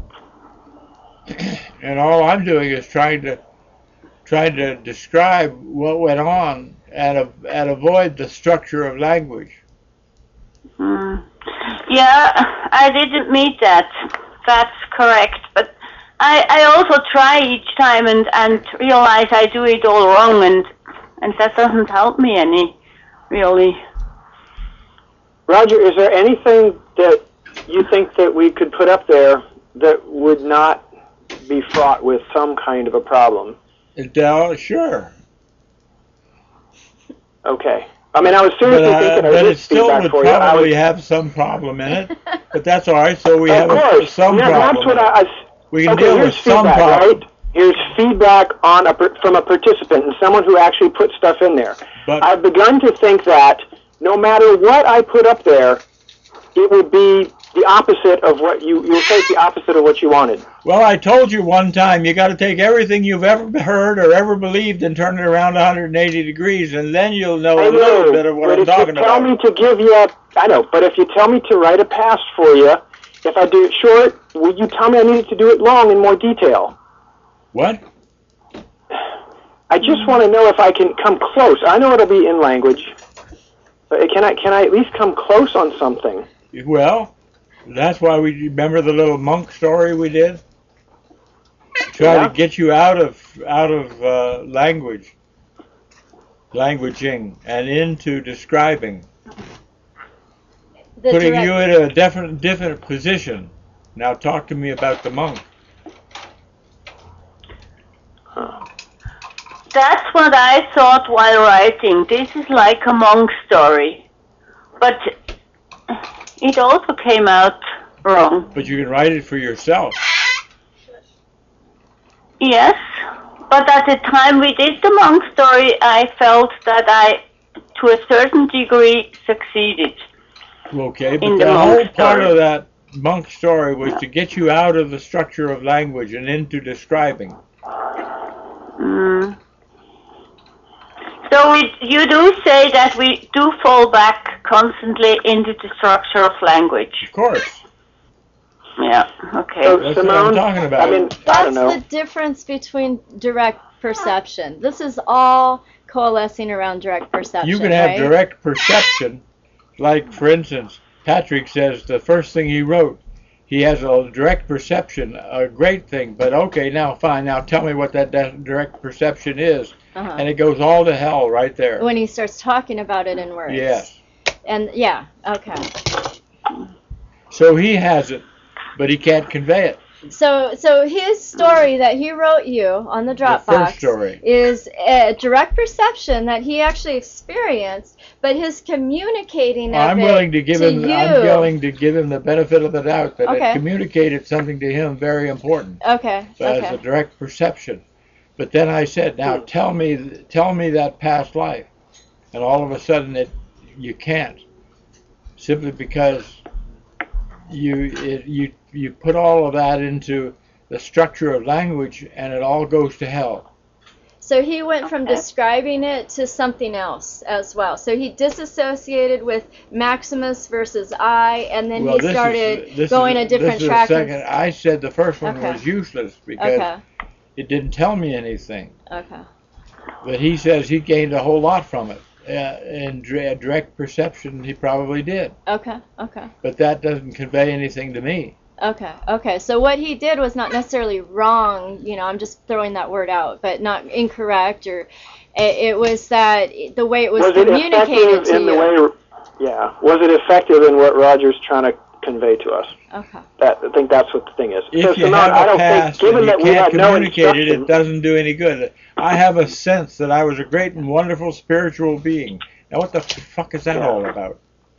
And all I'm doing is trying to trying to describe what went on and and avoid the structure of language. Mm. Yeah, I didn't meet that. That's correct. But I, I also try each time and, and realize I do it all wrong, and and that doesn't help me any, really. Roger, is there anything that you think that we could put up there that would not be fraught with some kind of a problem? Adele, sure. Okay. I mean, I was But, seriously uh, thinking of but it this still feedback would for you. I probably was, have some problem in it. But that's all right. So we of have a, course. some yeah, problem. that's what in it. I, I we can okay, deal here's with some feedback, problem. right? Here's feedback on a, par- from a participant and someone who actually put stuff in there. But I've begun to think that no matter what I put up there, it would be the opposite of what you, you'll take the opposite of what you wanted. well, I told you one time you got to take everything you've ever heard or ever believed and turn it around one hundred eighty degrees, and then you'll know I a know, little bit of what but I'm if talking you tell about. me to give you a, I know, but if you tell me to write a past for you, if I do it short, will you tell me I needed to do it long in more detail? What? I just want to know if I can come close. I know it'll be in language, but can I can I at least come close on something? Well, that's why we remember the little monk story we did. Try Yeah. to get you out of out of uh, language, languaging, and into describing, The putting direct- you in a different different position. Now talk to me about the monk. That's what I thought while writing. This is like a monk story. But it also came out wrong. But you can write it for yourself. Yes, but at the time we did the monk story, I felt that I, to a certain degree, succeeded. Okay, but In the, the whole monk part story. of that monk story was to get you out of the structure of language and into describing. Mm. So we, you do say that we do fall back constantly into the structure of language. Of course. Yeah. Okay. So, That's what Simone, I'm talking about. I mean, I That's don't know. the difference between direct perception. This is all coalescing around direct perception. You can have right? direct perception, like, for instance, Patrick says the first thing he wrote, he has a direct perception, a great thing, but okay, now fine, now tell me what that di- direct perception is. Uh-huh. And it goes all to hell right there. When he starts talking about it in words. Yes. And yeah, okay. So he has it, but he can't convey it. So so his story that he wrote you on the The Dropbox first story. is a direct perception that he actually experienced, but his communicating of I'm it willing to give to him. you. I'm willing to give him the benefit of the doubt that Okay. it communicated something to him very important. Okay. So as okay. a direct perception. But then I said, now tell me, tell me that past life, and all of a sudden it, you can't, simply because you it, you you put all of that into the structure of language, and it all goes to hell. So he went from describing it to something else as well. So he disassociated with Maximus versus I, and then Well, he this is- started this going is, a different this is track. the and- second. I said the first one Okay. was useless because Okay. it didn't tell me anything. Okay. But he says he gained a whole lot from it. Uh, in dre- direct perception, he probably did. Okay. Okay. But that doesn't convey anything to me. Okay, okay. So what he did was not necessarily wrong, you know, I'm just throwing that word out, but not incorrect, or it, it was that the way it was, Was it communicated effective to in the you. way? Yeah. Was it effective in what Roger's trying to convey to us? Okay. That I think that's what the thing is. If So, you Simone, have I a don't past think, given and you that we can't had no communicate it, instruction, it doesn't do any good. I have a sense that I was a great and wonderful spiritual being. Now what the fuck is that Yeah. all about?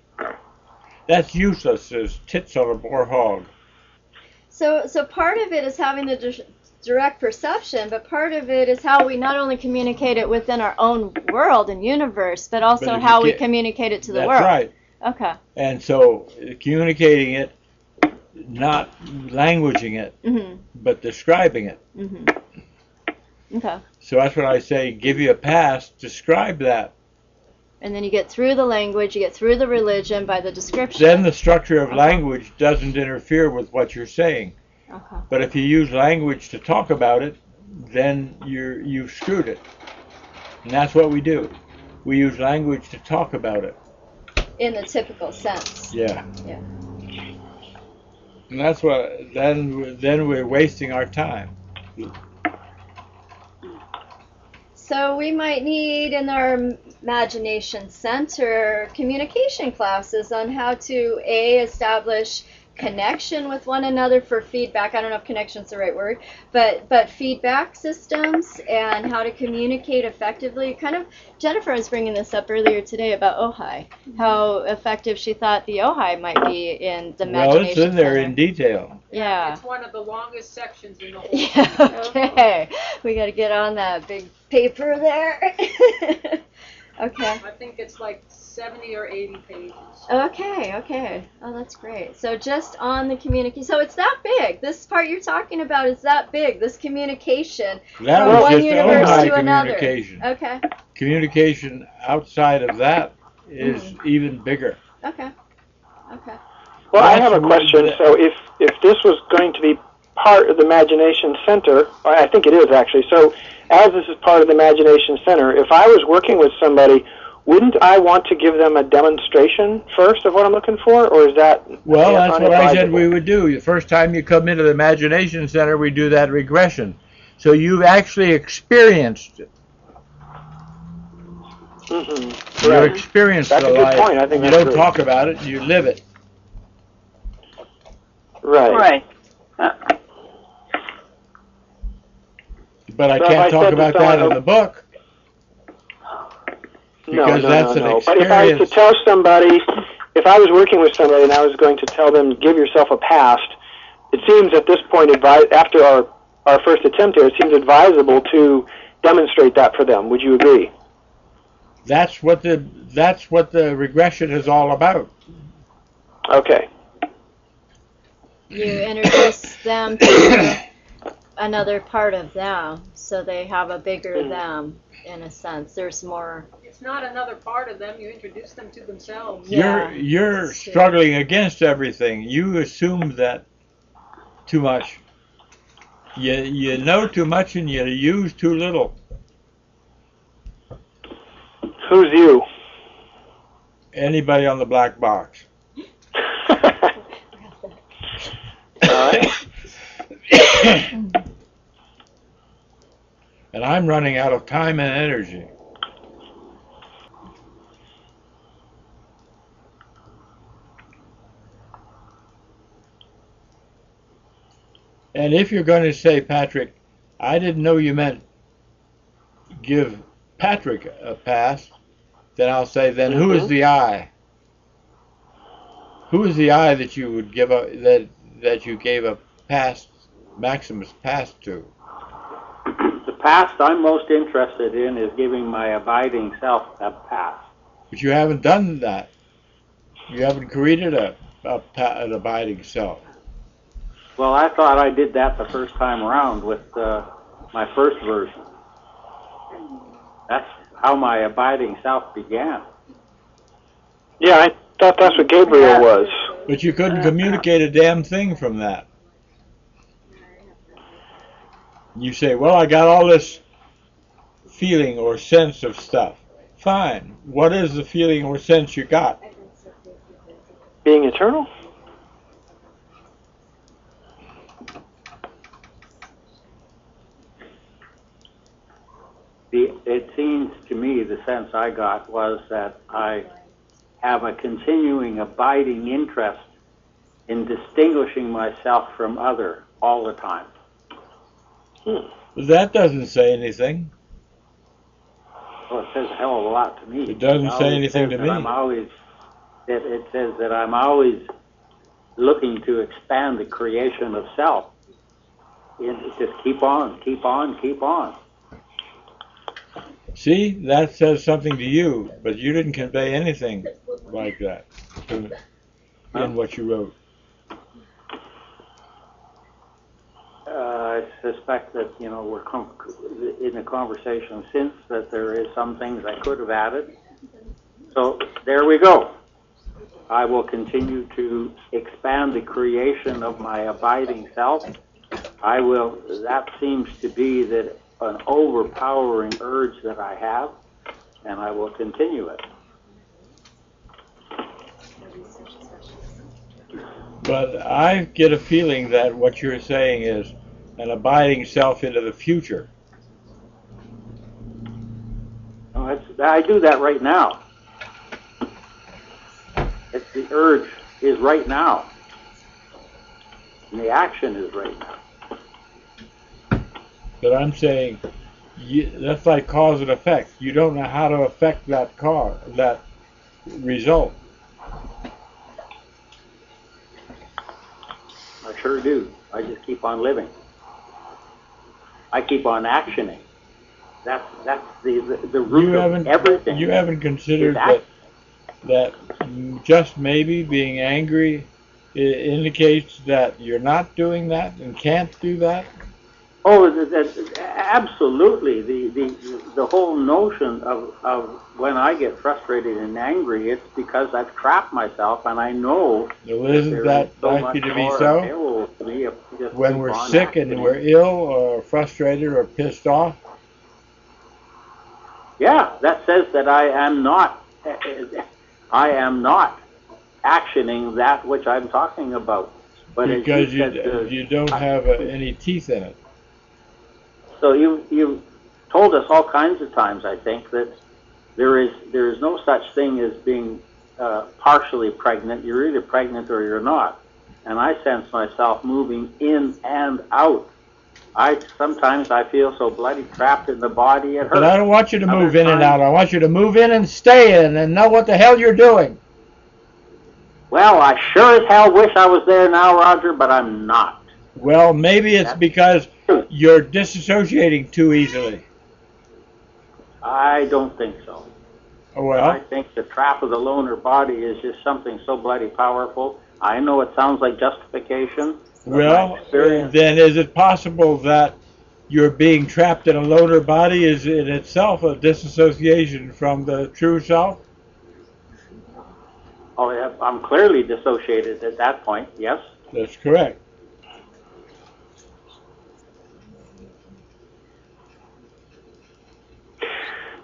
That's useless as tits on a boar hog. So, so part of it is having the di- direct perception, but part of it is how we not only communicate it within our own world and universe, but also But if you how we can't- communicate it to the That's world. right. Okay. And so uh, communicating it, not languaging it, Mhm. but describing it. Mhm. Okay. So that's what I say, give you a pass, describe that. And then you get through the language, you get through the religion by the description. Then the structure of Okay. language doesn't interfere with what you're saying. Okay. But if you use language to talk about it, then you're, you've screwed it. And that's what we do. We use language to talk about it. In the typical sense. Yeah. Yeah. And that's what, then, then we're wasting our time. So we might need in our imagination center communication classes on how to A, establish connection with one another for feedback. I don't know if connection's the right word, but but feedback systems and how to communicate effectively. Kind of Jennifer was bringing this up earlier today about Ojai, how effective she thought the Ojai might be in the Well, imagination it's in there center. in detail. Yeah. It's one of the longest sections in the whole. Yeah, okay. We got to get on that big paper there. Okay. I think it's like seventy or eighty pages. Okay, okay. Oh, that's great. So just on the communication. So it's that big. This part you're talking about is that big. This communication That from was one just universe Ojai to another. communication. Okay. Communication outside of that is Mhm. even bigger. Okay. Okay. well, I That's have a what question. the- So, if if this was going to be part of the Imagination Center, or I think it is actually. So, as this is part of the Imagination Center, if I was working with somebody, wouldn't I want to give them a demonstration first of what I'm looking for, or is that Well, that's what I said unadvisable? we would do. The first time you come into the Imagination Center, we do that regression. So you've actually experienced it. Mm-hmm. You Right. experienced That's the a good life. point. I think you that's don't good. talk about it, you live it. Right. Right. Uh, But I So if can't I talk said to about that someone, in the book. No, Because no, that's no, an no. But if I was to experience. tell somebody, if I was working with somebody and I was going to tell them, give yourself a past, it seems at this point, advi- after our, our first attempt here, it seems advisable to demonstrate that for them. Would you agree? That's what the that's what the regression is all about. Okay. You introduce them to another part of them, so they have a bigger them in a sense. There's more. It's not another part of them. You introduce them to themselves. Yeah. You're you're That's true. struggling against everything. You assume that too much. You you know too much and you use too little. Who's you? Anybody on the black box. All right. And I'm running out of time and energy. And if you're going to say, Patrick, I didn't know you meant give Patrick a pass, then I'll say, then who is the I? Who is the I that you would give a that that you gave a pass, Maximus pass to? The past I'm most interested in is giving my abiding self a pass. But you haven't done that. You haven't created a, a pa- an abiding self. Well, I thought I did that the first time around with uh, my first version. That's how my abiding self began. Yeah, I thought that's what Gabriel was. But you couldn't communicate a damn thing from that. You say, well, I got all this feeling or sense of stuff. Fine. What is the feeling or sense you got? Being eternal? The, it seems to me the sense I got was that I have a continuing abiding interest in distinguishing myself from other all the time. Hmm. That doesn't say anything. Well, it says a hell of a lot to me. It doesn't It say always anything says to that me. I'm always, it, it says that I'm always looking to expand the creation of self. It, just keep on, keep on, keep on. See, that says something to you, but you didn't convey anything like that in, in what you wrote. Uh, I suspect that, you know, we're com- in the conversation since that there is some things I could have added. So there we go. I will continue to expand the creation of my abiding self. I will, that seems to be that an overpowering urge that I have, and I will continue it. But I get a feeling that what you're saying is an abiding self into the future. No, it's, I do that right now. It's the urge is right now. And the action is right now. But I'm saying you, that's like cause and effect. You don't know how to affect that cause, that result. I sure do. I just keep on living. I keep on actioning. That's that's the the, the root You of haven't everything. you haven't considered Is that that just maybe being angry i- indicates that you're not doing that and can't do that. Oh, that, that, absolutely. The, the the whole notion of, of when I get frustrated and angry, it's because I've trapped myself, and I know Well, isn't there that is so likely much to be more so? available to me if I just When keep we're on sick acting. and we're ill or frustrated or pissed off? Yeah, that says that I am not, I am not actioning that which I'm talking about. But as Because you, said, uh, you don't have uh, any teeth in it. So you you told us all kinds of times, I think, that there is there is no such thing as being uh, partially pregnant. You're either pregnant or you're not. And I sense myself moving in and out. I sometimes I feel so bloody trapped in the body it hurts. But I don't want you to move Other in and times- out. I want you to move in and stay in and know what the hell you're doing. Well, I sure as hell wish I was there now, Roger, but I'm not. Well, maybe it's because you're disassociating too easily. I don't think so. Oh, well, I think the trap of the loner body is just something so bloody powerful. I know it sounds like justification. but well, my experience- then is it possible that your being trapped in a loner body is in itself a disassociation from the true self? Oh, yeah, I'm clearly dissociated at that point, yes. That's correct.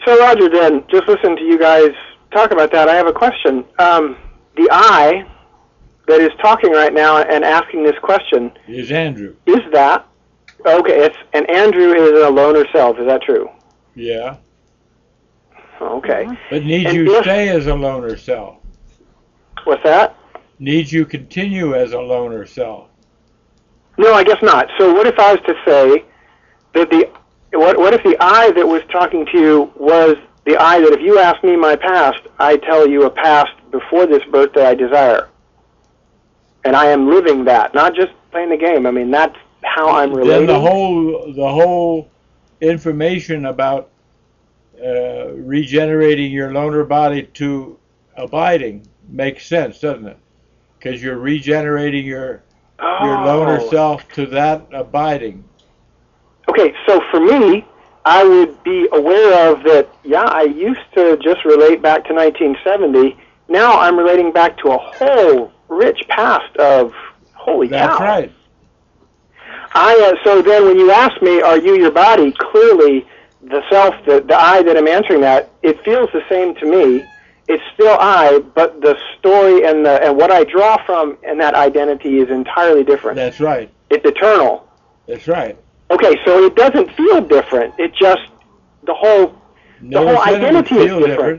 So Roger, then, just listen to you guys talk about that. I have a question. Um, the I that is talking right now and asking this question is Andrew. Is that okay? It's and Andrew is a loner self. Is that true? Yeah. Okay. But needs And you if- stay as a loner self. What's that? Needs you continue as a loner self. No, I guess not. So what if I was to say that the what what if the I that was talking to you was the I that if you ask me my past, I tell you a past before this birth that I desire. And I am living that, not just playing the game. I mean, that's how I'm relating. Then the whole the whole information about uh, regenerating your loner body to abiding makes sense, doesn't it? Because you're regenerating your your loner Oh. self to that abiding. Okay, so for me, I would be aware of that, yeah, I used to just relate back to nineteen seventy. Now I'm relating back to a whole rich past of, holy That's cow. right. I, uh, so then when you ask me, are you your body, clearly the self, the, the I that I'm answering that, it feels the same to me. It's still I, but the story and the and what I draw from in that identity is entirely different. That's right. It's eternal. That's right. Okay, so it doesn't feel different. It just, the whole, the Never whole said it would identity is feel different.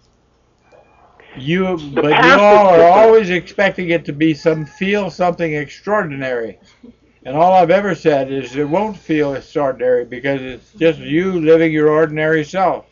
You, but you past is all are different. always expecting it to be some feel something extraordinary, and all I've ever said is it won't feel extraordinary because it's just you living your ordinary self.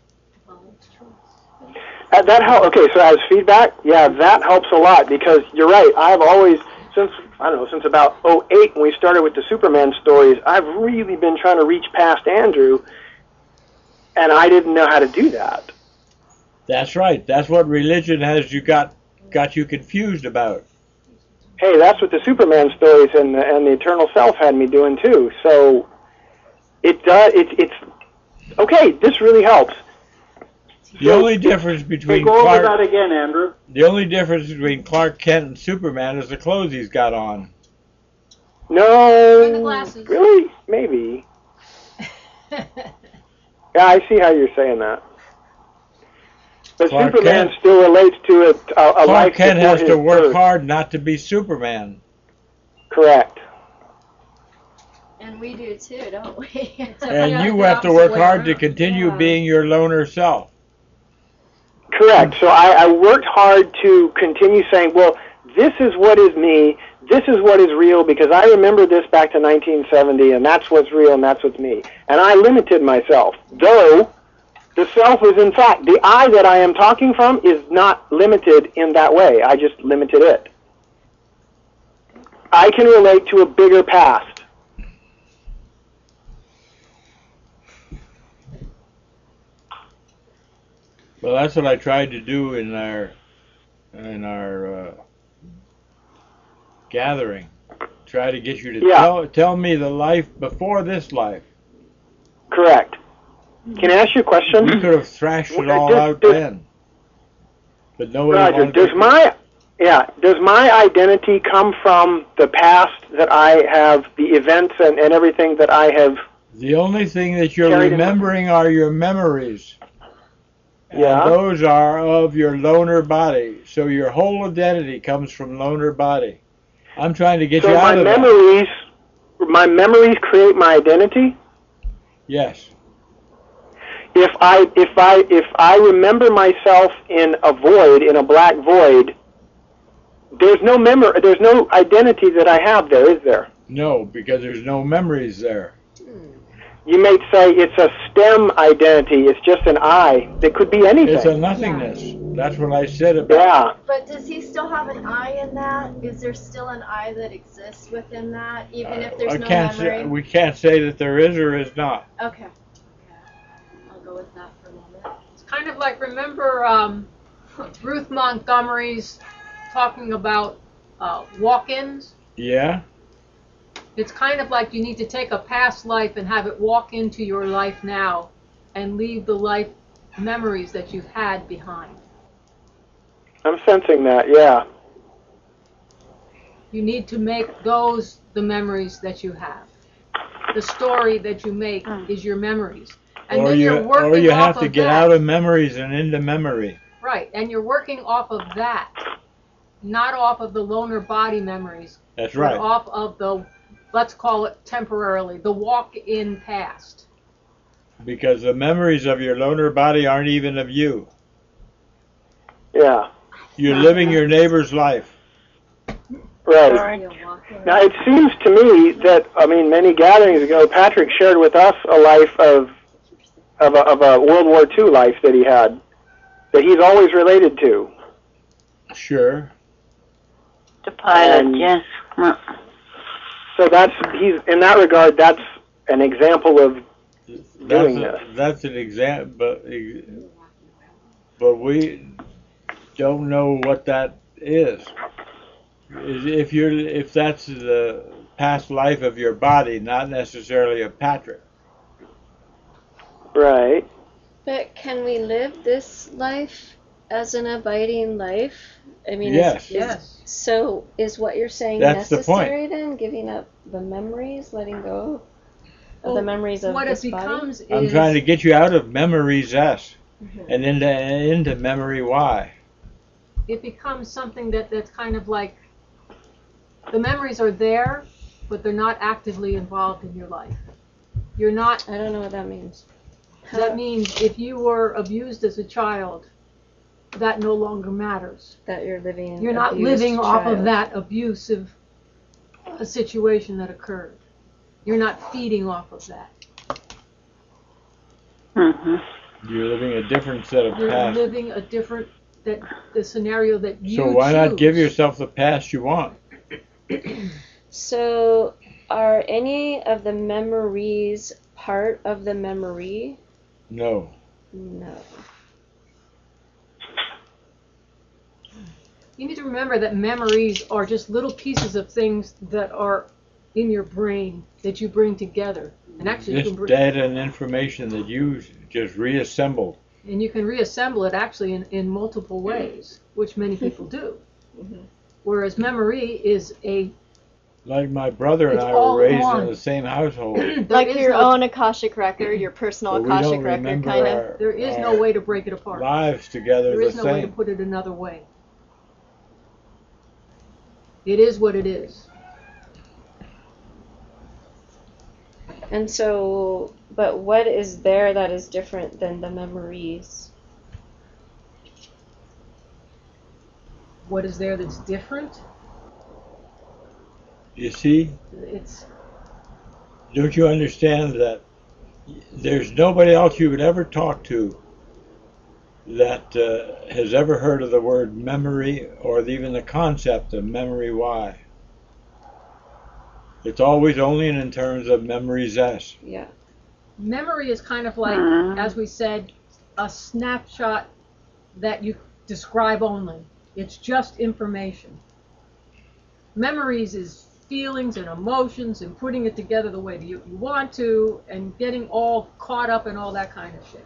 Uh, that help. Okay, so as feedback, yeah, that helps a lot because you're right. I've always, since I don't know, since about oh eight when we started with the Superman stories, I've really been trying to reach past Andrew, and I didn't know how to do that. That's right. That's what religion has you got got you confused about. Hey, that's what the Superman stories and the, and the Eternal Self had me doing too. So it does. It, it's okay. This really helps. The only difference Hey, between go over Clark, that again, Andrew. the only difference between Clark Kent and Superman is the clothes he's got on. No, And the glasses. really, maybe. Yeah, I see how you're saying that. But Clark Superman Kent- still relates to a, a, a Clark life Kent before has his to work birth. hard not to be Superman. Correct. And we do too, don't we? And you have to work hard to continue Yeah. being your loner self. Correct. So I, I worked hard to continue saying, well, this is what is me, this is what is real, because I remember this back to nineteen seventy, and that's what's real, and that's what's me. And I limited myself, though the self is, in fact, the I that I am talking from is not limited in that way. I just limited it. I can relate to a bigger past. Well, that's what I tried to do in our in our uh, gathering. Try to get you to Yeah. tell tell me the life before this life. Correct. Can I ask you a question? We could have thrashed it all Does- out does- then, but nobody Roger, wanted does to. my yeah, does my identity come from the past that I have, the events and, and everything that I have? The only thing that you're Carried in- remembering are your memories. Yeah. And those are of your loner body. So your whole identity comes from loner body. I'm trying to get So you my out of that. memories, my memories create my identity. Yes. If I if I if I remember myself in a void, in a black void, there's no memory, there's no identity that I have there, is there? No, because there's no memories there. You may say it's a stem identity. It's just an I. It could be anything. It's a nothingness. That's what I said about yeah. But does he still have an I in that? Is there still an I that exists within that, even if there's I no can't memory? say, we can't say that there is or is not. Okay. Okay. I'll go with that for a moment. It's kind of like, remember um, Ruth Montgomery's talking about uh, walk-ins? Yeah? It's kind of like you need to take a past life and have it walk into your life now and leave the life memories that you've had behind. I'm sensing that, yeah. You need to make those the memories that you have. The story that you make is your memories. And or then you, you're working or you off have to of get that. out of memories and into memory. Right, and you're working off of that, not off of the loner body memories. That's but right. off of the, let's call it temporarily, the walk-in past. Because the memories of your loner body aren't even of you. Yeah. You're living your neighbor's life. Right. Now, it seems to me that, I mean, many gatherings ago, Patrick shared with us a life of, of, a, of a World War Two life that he had, that he's always related to. Sure. The pilot, And yes. So that's, he's, in that regard, that's an example of That's, doing a, this. that's an example, but, but we don't know what that is. Is if you're if that's the past life of your body, not necessarily of Patrick. Right. But can we live this life as an abiding life? I mean, Yes. is, is, Yes. so is what you're saying That's the necessary then? Giving up the memories, letting go of Well, the memories of what this it body? becomes I'm is, trying to get you out of memories S Mhm. and into into memory Y. it becomes something that, that's kind of like, the memories are there, but they're not actively involved in your life. You're not, I don't know what that means. that means if you were abused as a child, that no longer matters. That you're living. You're not abused living off of child. that abusive uh, situation that occurred. You're not feeding off of that. Mm-hmm. You're living a different set of You're past. living a different, that the scenario that you So why not give choose. yourself the past you want? So, are any of the memories part of the memory? No. No. You need to remember that memories are just little pieces of things that are in your brain that you bring together. And actually, you Just can bring, data and information that you just reassembled. and you can reassemble it actually in, in multiple ways, which many people do. Whereas memory is a Like my brother and It's I all were raised one. in the same household. there Like is your no, own Akashic record, your personal But we Akashic don't record, remember kind of. our, there is our no way to break it apart. lives together There is the no way to same. put it another way. It is what it is. And so, but what is there that is different than the memories? What is there that's different? You see? It's Don't you understand that there's nobody else you would ever talk to that uh, has ever heard of the word memory or even the concept of memory Y? It's always only in terms of memories S. Yeah. memory is kind of like, Mhm. as we said, a snapshot that you describe only. It's just information. Memories is feelings and emotions and putting it together the way that you, you want to and getting all caught up in all that kind of shit.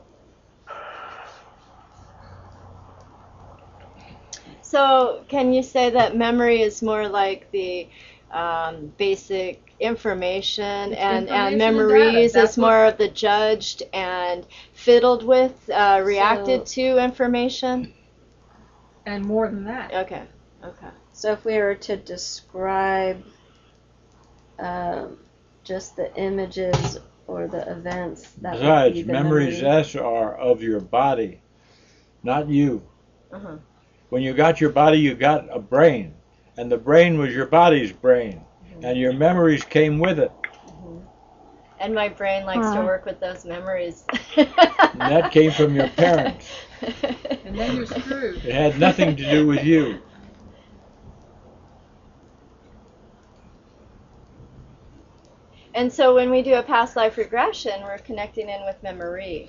So, can you say that memory is more like the um, basic information, It's and, information and and memories data. is That's more what- of the judged and fiddled with, uh, reacted So- to information? And more than that. Okay, okay. So if we were to describe um, just the images or the events, that would be Besides, the memories memory. S are of your body, not you. Uh-huh. When you got your body, you got a brain, and the brain was your body's brain, and your memories came with it. And my brain likes to Huh. work with those memories. And that came from your parents. And then you're screwed. It had nothing to do with you. And so when we do a past life regression, we're connecting in with memory.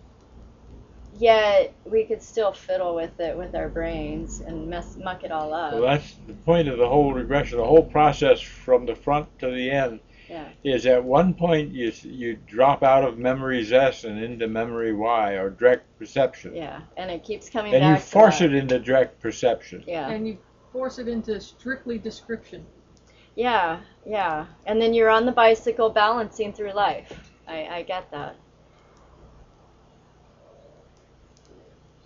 Yet we could still fiddle with it with our brains and mess muck it all up. Well, that's the point of the whole regression. The whole process from the front to the end Yeah. is at one point you you drop out of memories S and into memory Y, or direct perception. Yeah. And it keeps coming And back you force to it that. into direct perception. Yeah. And you force it into strictly description. Yeah, yeah. And then you're on the bicycle balancing through life. I, I get that.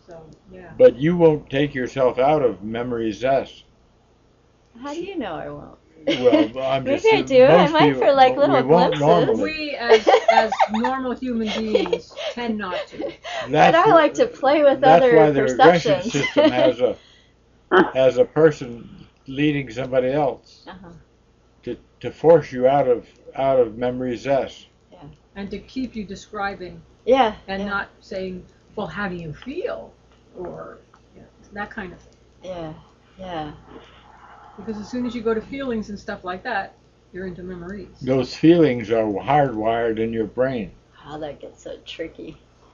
So, yeah. But you won't take yourself out of memory zest. How do you know I won't? Well, I'm just Maybe I do. I most might people- for like we little won't glimpses. normally. We, as, as normal human beings, tend not to. But That's I the- like to play with That's other why the regression perceptions. system has a has a person leading somebody else Uh-huh. to to force you out of out of memory zest. And to keep you describing Yeah. and yeah. not saying, well, how do you feel? Or you know, that kind of thing. Yeah. Yeah. Because as soon as you go to feelings and stuff like that, you're into memories. Those feelings are hardwired in your brain. How that gets so tricky.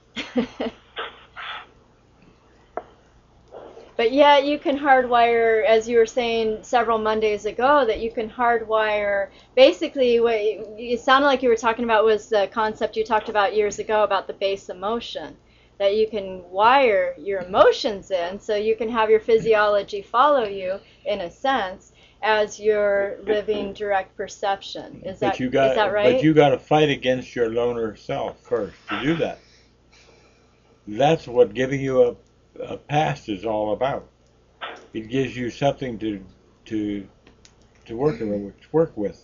But yeah, you can hardwire, as you were saying several Mondays ago, that you can hardwire. Basically, what you, it sounded like you were talking about was the concept you talked about years ago about the base emotion. That you can wire your emotions in, so you can have your physiology follow you, in a sense, as you're living direct perception. Is that But you got is that right? but you got to fight against your loner self first to do that. That's what giving you a a past is all about. It gives you something to to to work with, work with.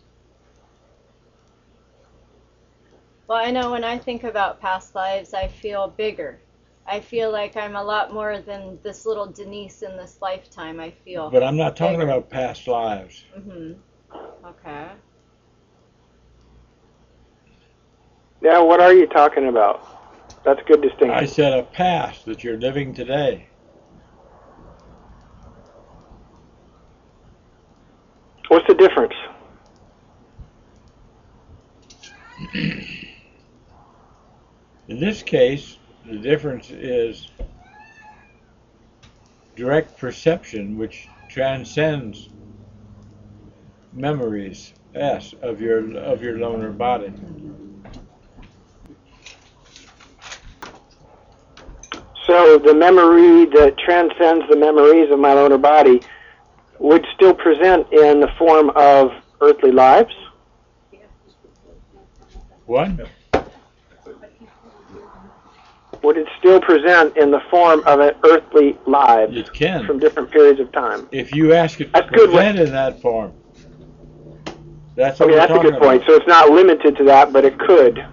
Well, I know when I think about past lives, I feel bigger. I feel like I'm a lot more than this little Denise in this lifetime. I feel. But I'm not talking bigger. about past lives. Mhm. Okay. Now, what are you talking about? That's a good distinction. I said a past that you're living today. What's the difference? In this case, the difference is direct perception, which transcends memories, S, of your of your loner body. So the memory that transcends the memories of my loner body would still present in the form of earthly lives? What? Would it still present in the form of an earthly lives It can. from different periods of time? If you ask it to That's good. present in that form. That's what Okay, we're that's a talking good point. about. So it's not limited to that, but it could.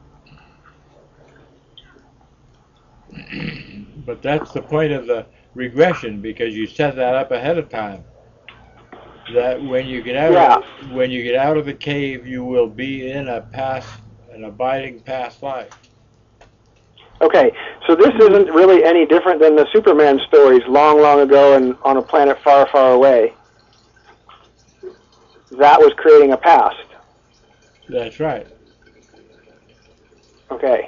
But that's the point of the regression, because you set that up ahead of time. That when you get out Yeah. of, when you get out of the cave, you will be in a past, an abiding past life. Okay, so this isn't really any different than the Superman stories long, long ago and on a planet far, far away. That was creating a past. That's right. Okay.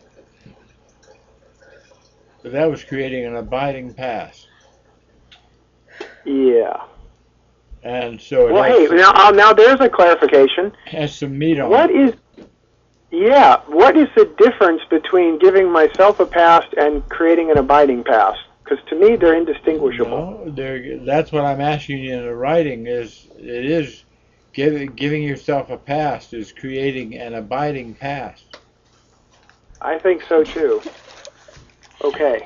But that was creating an abiding past. Yeah. And so it Well, has, hey, now, uh, now there's a clarification. has some meat on What it. is, yeah, what is the difference between giving myself a past and creating an abiding past? Because to me, they're indistinguishable. No, there- that's what I'm asking you in the writing is, it is giving, giving yourself a past is creating an abiding past. I think so too. Okay.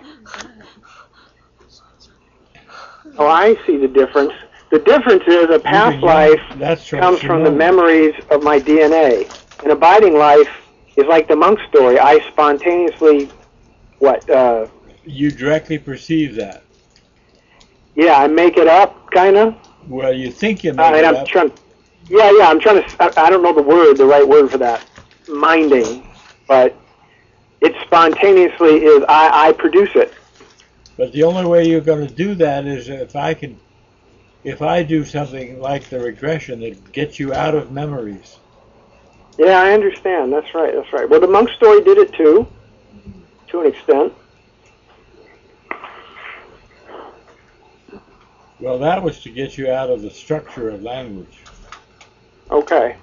Oh, I see the difference. The difference is a past Even you- life that's comes from the Simone. memories of my D N A. An abiding life is like the monk story. I spontaneously, what, uh, You directly perceive that. yeah, I make it up, kind of. Well, you think you Uh, made and it I'm up. trying, yeah, yeah, I'm trying to, I, I don't know the word, the right word for that, minding, but it spontaneously is, I, I produce it. But the only way you're going to do that is if I can, if I do something like the regression that gets you out of memories. Yeah, I understand, that's right, that's right. Well, the monk story did it too, to an extent. Well, that was to get you out of the structure of language. Okay.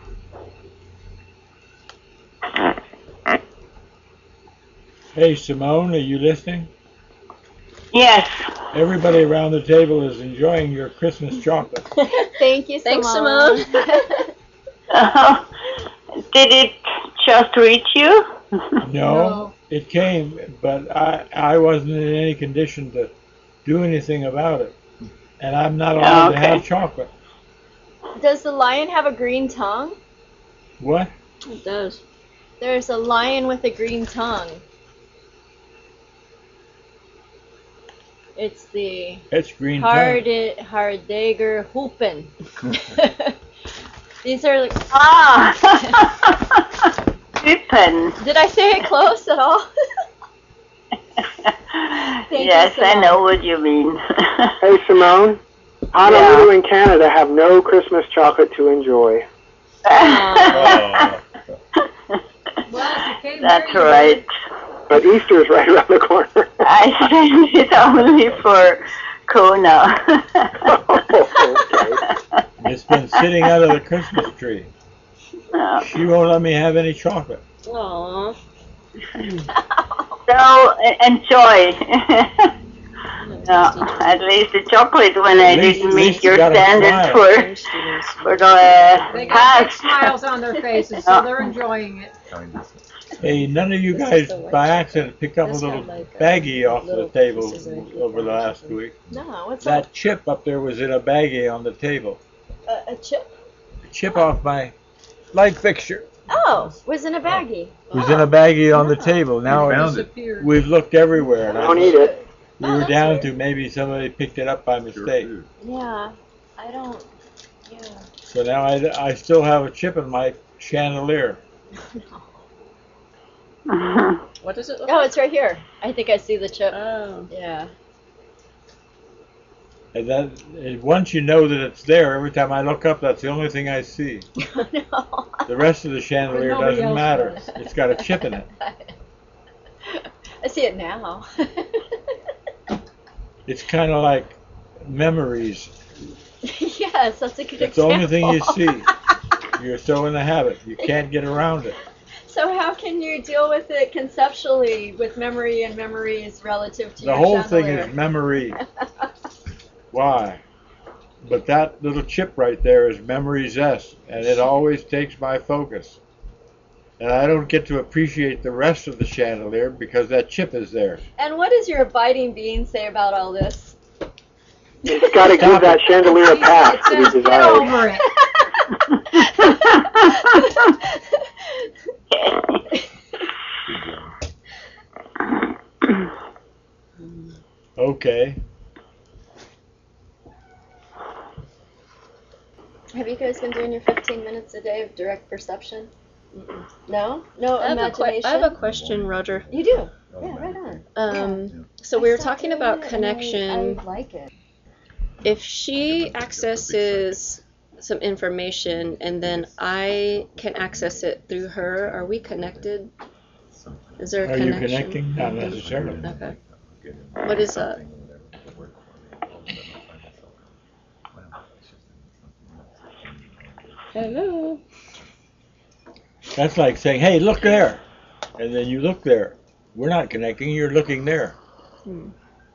Hey, Simone, are you listening? Yes. Everybody around the table is enjoying your Christmas chocolate. Thank you, Thanks, Simone. Uh, did it just reach you? No, No. it came, but I I wasn't in any condition to do anything about it, and I'm not allowed to Okay. have chocolate. Does the lion have a green tongue? What? It does. There's a lion with a green tongue. It's the It's green tongue. Hard Hardager Hoopen. These are. Ah! Pippen. Did I say it close at all? Thank Yes, you, I Simone. know what you mean. Hey, Simone. Honolulu Yeah. and Canada have no Christmas chocolate to enjoy. Oh. Well, if you came That's here, you right. But Easter's right around the corner. I send it only for Kona. okay. It's been sitting under the Christmas tree. No. She won't let me have any chocolate. Aww. So e- enjoy. No, at least the chocolate when I At least- didn't at meet least you your got a standards smile. for for the uh, They got big past. smiles on their faces, so they're enjoying it. Hey, none of you This is guys the white by chocolate. accident picked up a This little had like, uh, baggie off the little table pieces of it. over the last week. No, what's that? That chip up there was in a baggie on the table. A, a chip? A chip off my light fixture Oh, was in a baggie. was in a baggie on the table. Now You it's, found it. Disappeared. we've looked everywhere, and Don't I, eat it. we Oh, were that's down weird. to maybe somebody picked it up by mistake. Yeah, I don't. Yeah. So now I, I still have a chip in my chandelier. What does it look Oh, like? it's right here. I think I see the chip. Oh. Yeah. And then and once you know that it's there, every time I look up, that's the only thing I see. No. The rest of the chandelier nobody doesn't else matter. does. It's got a chip in it. I see it now. It's kind of like memories. Yes, that's a good It's the example. only thing you see. You're so in the habit. You can't get around it. So how can you deal with it conceptually with memory and memories relative to The your whole thing chandelier? is memory. Why? But that little chip right there is memory zest, and it always takes my focus. And I don't get to appreciate the rest of the chandelier because that chip is there. And what does your abiding being say about all this? It's got to give that chandelier a pass It to be says, get desired. over it. Okay. Have you guys been doing your fifteen minutes a day of direct perception? Mm-mm. No? No I have, a que- imagination? I have a question, Roger. You do? Yeah, right on. Um, so I we were stopped talking doing about it and I- connection. I like it. If she accesses some information and then I can access it through her, are we connected? Is there a Are you connection? connecting? Not necessarily. Okay. What is that? Hello. That's like saying, hey, look there. And then you look there. We're not connecting. You're looking there. Hmm.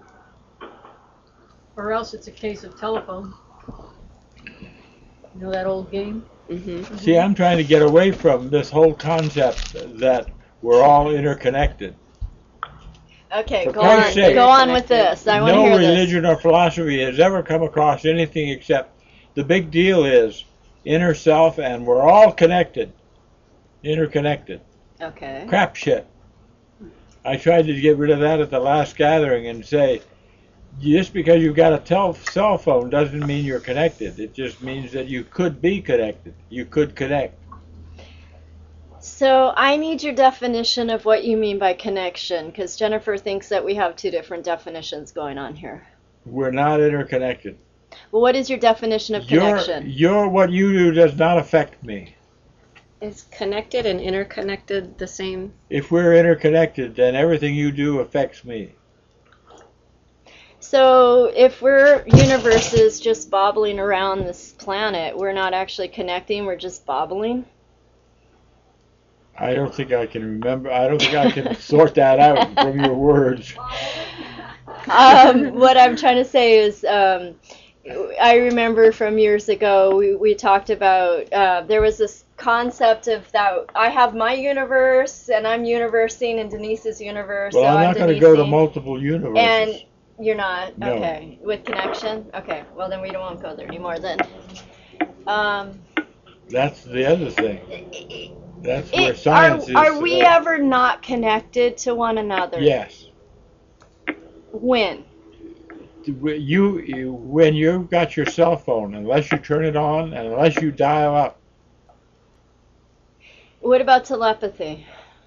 Or else it's a case of telephone. You know that old game? Mm-hmm. See, I'm trying to get away from this whole concept that we're all interconnected. Okay, For go Christ's on. sake. Go on with this. I want to No hear religion or philosophy has ever come across anything except the big deal is inner self, and we're all connected, interconnected. this. Okay. Crap shit. I tried to get rid of that at the last gathering and say, just because you've got a tel- cell phone doesn't mean you're connected. It just means that you could be connected. You could connect. So I need your definition of what you mean by connection, because Jennifer thinks that we have two different definitions going on here. We're not interconnected. Well, what is your definition of Your, connection? your what you do does not affect me. Is connected and interconnected the same? If we're interconnected, then everything you do affects me. So if we're universes just bobbling around this planet, we're not actually connecting, we're just bobbling? I don't think I can remember. I don't think I can sort that out from your words. Um, what I'm trying to say is, um, I remember from years ago, we, we talked about, uh, there was this concept of that I have my universe and I'm universing and Denise's universe. Well, so I'm I'm not going to go to Denising. multiple universes. And you're not? No. Okay. With connection? Okay. Well, then we don't won't go there anymore then. Um, That's the other thing. That's where it, science are, is. are we uh, ever not connected to one another? Yes. When? You, you when you've got your cell phone, unless you turn it on and unless you dial up. What about telepathy?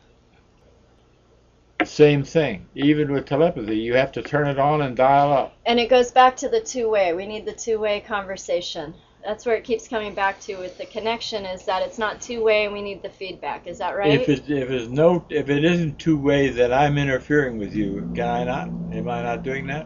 Same thing. Even with telepathy, you have to turn it on and dial up. And it goes back to the two-way. We need the two-way conversation. That's where it keeps coming back to with the connection, is that it's not two-way and we need the feedback. Is that right? If it if it's no if it isn't two way, then I'm interfering with you. Can I not? Am I not doing that?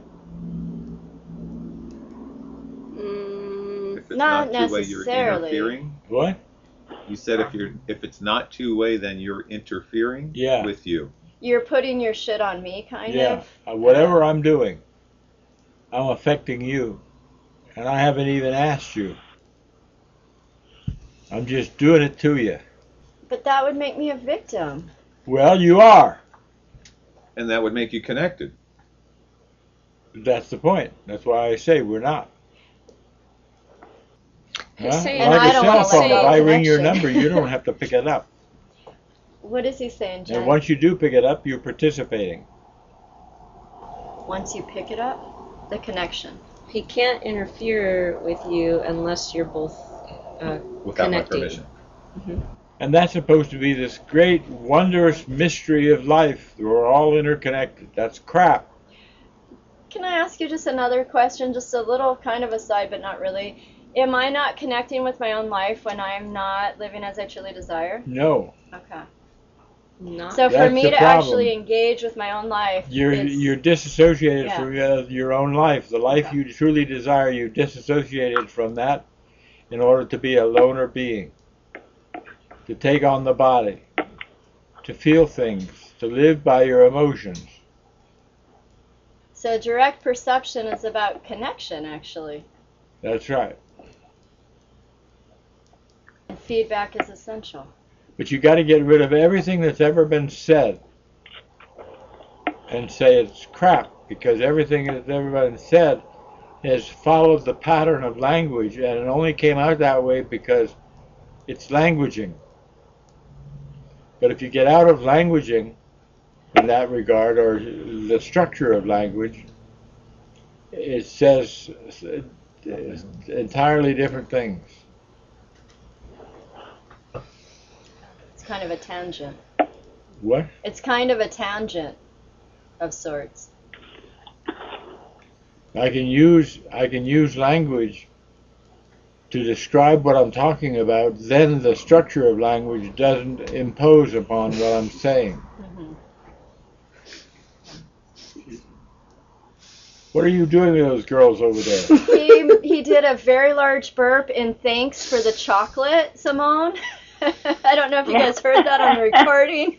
Mm, If it's not not, two-way, you're necessarily. interfering. What? You said if you're if it's not two-way, then you're interfering Yeah. with you. You're putting your shit on me, kind Yeah. of. Uh, whatever I'm doing, I'm affecting you, and I haven't even asked you. I'm just doing it to you. But that would make me a victim. Well, you are. And that would make you connected. That's the point. That's why I say we're not. He's Huh? saying- And Like I a don't cell wanna let phone. go If of I ring your connection. number, you don't have to pick it up. What is he saying, Jen? And once you do pick it up, you're participating. Once you pick it up, the connection. He can't interfere with you unless you're both uh, Without connecting. my permission. And that's supposed to be this great, wondrous mystery of life. We're all interconnected. That's crap. Can I ask you just another question, just a little kind of aside, but not really? Am I not connecting with my own life when I'm not living as I truly desire? No. Okay. Not So for That's me the to problem. actually engage with my own life, You're it's, you're disassociated Yeah. from uh, your own life. The life Okay. you truly desire, you disassociated from that in order to be a loner being. To take on the body. To feel things. To live by your emotions. so direct perception is about connection, actually. That's right. And feedback is essential. But you got to get rid of everything that's ever been said and say it's crap, because everything that's ever been said has followed the pattern of language, and it only came out that way because it's languaging. But if you get out of languaging in that regard, or the structure of language, it says entirely different things. It's kind of a tangent. What? It's kind of a tangent of sorts. I can use I can use language to describe what I'm talking about, then the structure of language doesn't impose upon what I'm saying. Mm-hmm. What are you doing with those girls over there? He, he did a very large burp in thanks for the chocolate, Simone. I don't know if you guys heard that on the recording.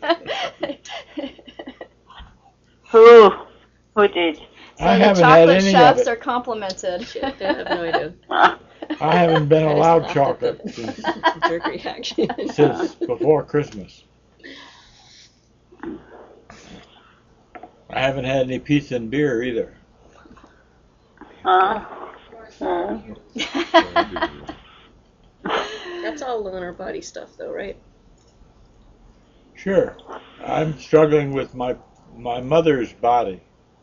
Who? Who did? So I the haven't had chocolate any of chefs it. are complimented. I have no idea. I haven't been I just allowed laughed chocolate at the since, jerk reaction. since before Christmas. I haven't had any pizza and beer either. Uh, uh, That's all lunar body stuff, though, right? Sure. I'm struggling with my my mother's body.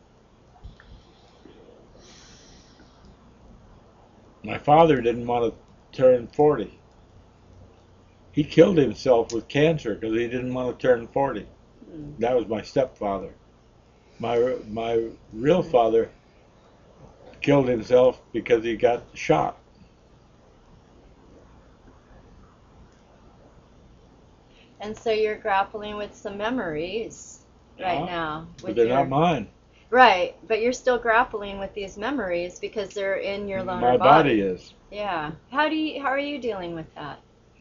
My father didn't want to turn forty. He killed himself with cancer because he didn't want to turn forty. That was my stepfather. My my real father killed himself because he got shot. And so you're grappling with some memories right Uh-huh. now. But With they're your, not mine. Right, but you're still grappling with these memories because they're in your loner My body is. Yeah. How do you? How are you dealing with that?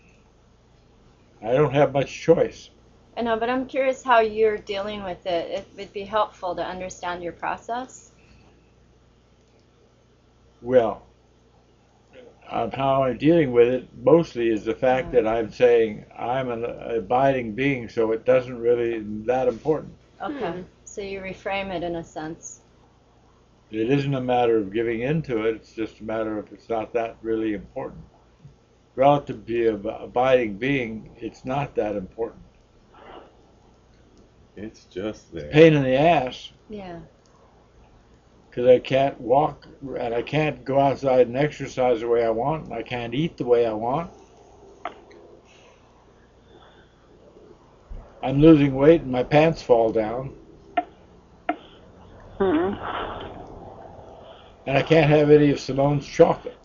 I don't have much choice. I know, but I'm curious how you're dealing with it. It would be helpful to understand your process. Well, on how I'm dealing with it mostly is the fact that I'm saying I'm an abiding being, so it doesn't really that important. Okay. Hmm. So you reframe it in a sense. It isn't a matter of giving into it, it's just a matter of it's not that really important. Relative to the ab- abiding being, it's not that important. It's just there. Pain in the ass, Yeah. because I can't walk and I can't go outside and exercise the way I want, and I can't eat the way I want. I'm losing weight and my pants fall down, Hmm. and I can't have any of Simone's chocolate.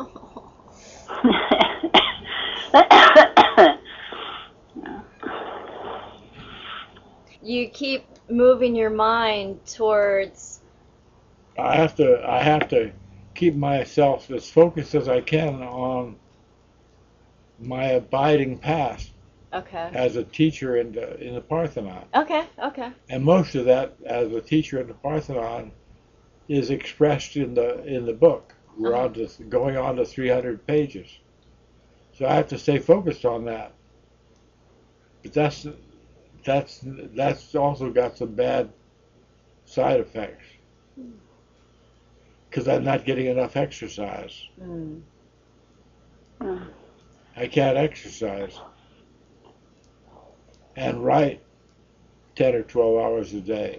You keep moving your mind towards. I have to I have to keep myself as focused as I can on my abiding past Okay. as a teacher in the in the Parthenon. Okay. Okay. And most of that as a teacher in the Parthenon is expressed in the in the book. We're Uh-huh. on to going on to three hundred pages. So I have to stay focused on that. But that's that's that's also got some bad side effects. Because I'm not getting enough exercise. Mm. Hmm. I can't exercise and write ten or twelve hours a day.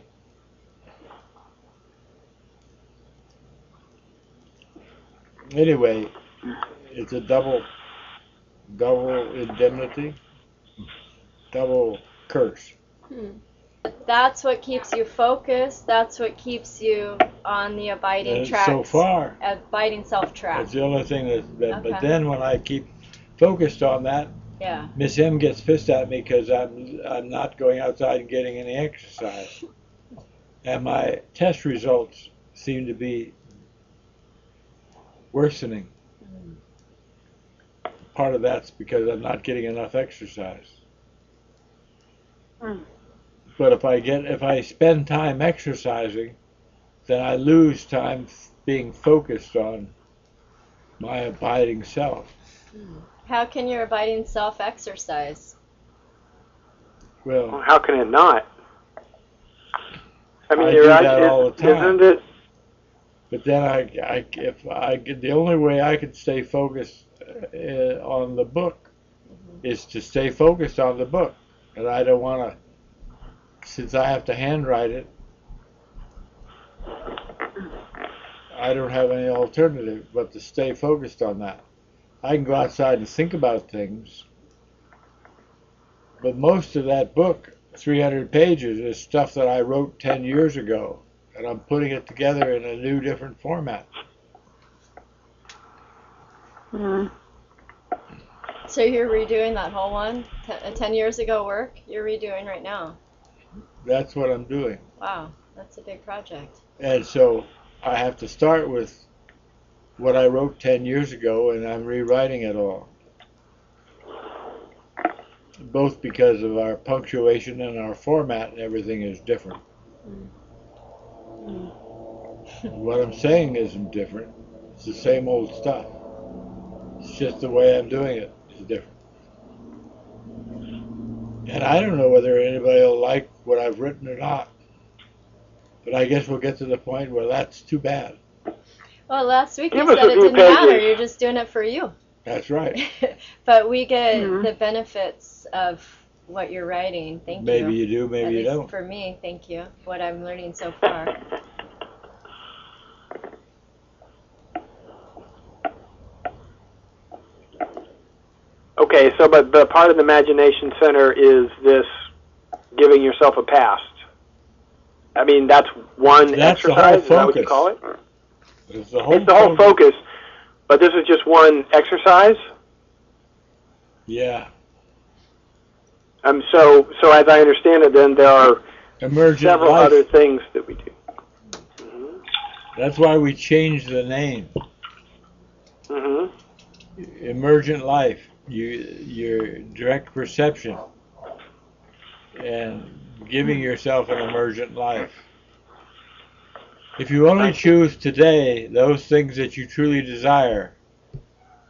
Anyway, it's a double, double indemnity, double curse. Hmm. That's what keeps you focused. That's what keeps you on the abiding And track. so far, Abiding self track. that's the only thing that, that but Okay. then when I keep focused on that, Yeah. Miss M gets pissed at me because I'm I'm not going outside and getting any exercise, and my test results seem to be worsening. Part of that's because I'm not getting enough exercise. Hmm. But if I get if I spend time exercising, then I lose time f- being focused on my abiding self. How can your abiding self exercise? Well, Well, how can it not? I mean, I you're do right. that is- all the time. Isn't it? but then I, I if I get the only way I could stay focused uh, on the book is to stay focused on the book, and I don't want to. Since I have to handwrite it, I don't have any alternative but to stay focused on that. I can go outside and think about things, but most of that book, three hundred pages, is stuff that I wrote ten years ago, and I'm putting it together in a new, different format. Hmm. So you're redoing that whole one? Ten, uh, ten years ago work you're redoing right now? That's what I'm doing. Wow, that's a big project. And so I have to start with what I wrote ten years ago, and I'm rewriting it all. Both because of our punctuation and our format and everything is different. What I'm saying isn't different. It's the same old stuff. It's just the way I'm doing it is different. And I don't know whether anybody will like what I've written or not. But I guess we'll get to the point where that's too bad. Well, last week Give you us said a it few didn't matter. pages. You're just doing it for you. That's right. But we get Mhm. the benefits of what you're writing. Thank Maybe you. you do, At maybe you least don't. for me, thank you. What I'm learning so far. Okay, so but the part of the Imagination Center is this giving yourself a past. I mean, that's one That's the whole exercise. Is that what you focus. call it? It's the whole, It's the whole focus, but this is just one exercise. Yeah. Um. So, so as I understand it, then there are Emergent several life. other things that we do. That's why we changed the name. Mm-hmm. Emergent life. You, your direct perception, and giving yourself an emergent life. If you only choose today those things that you truly desire,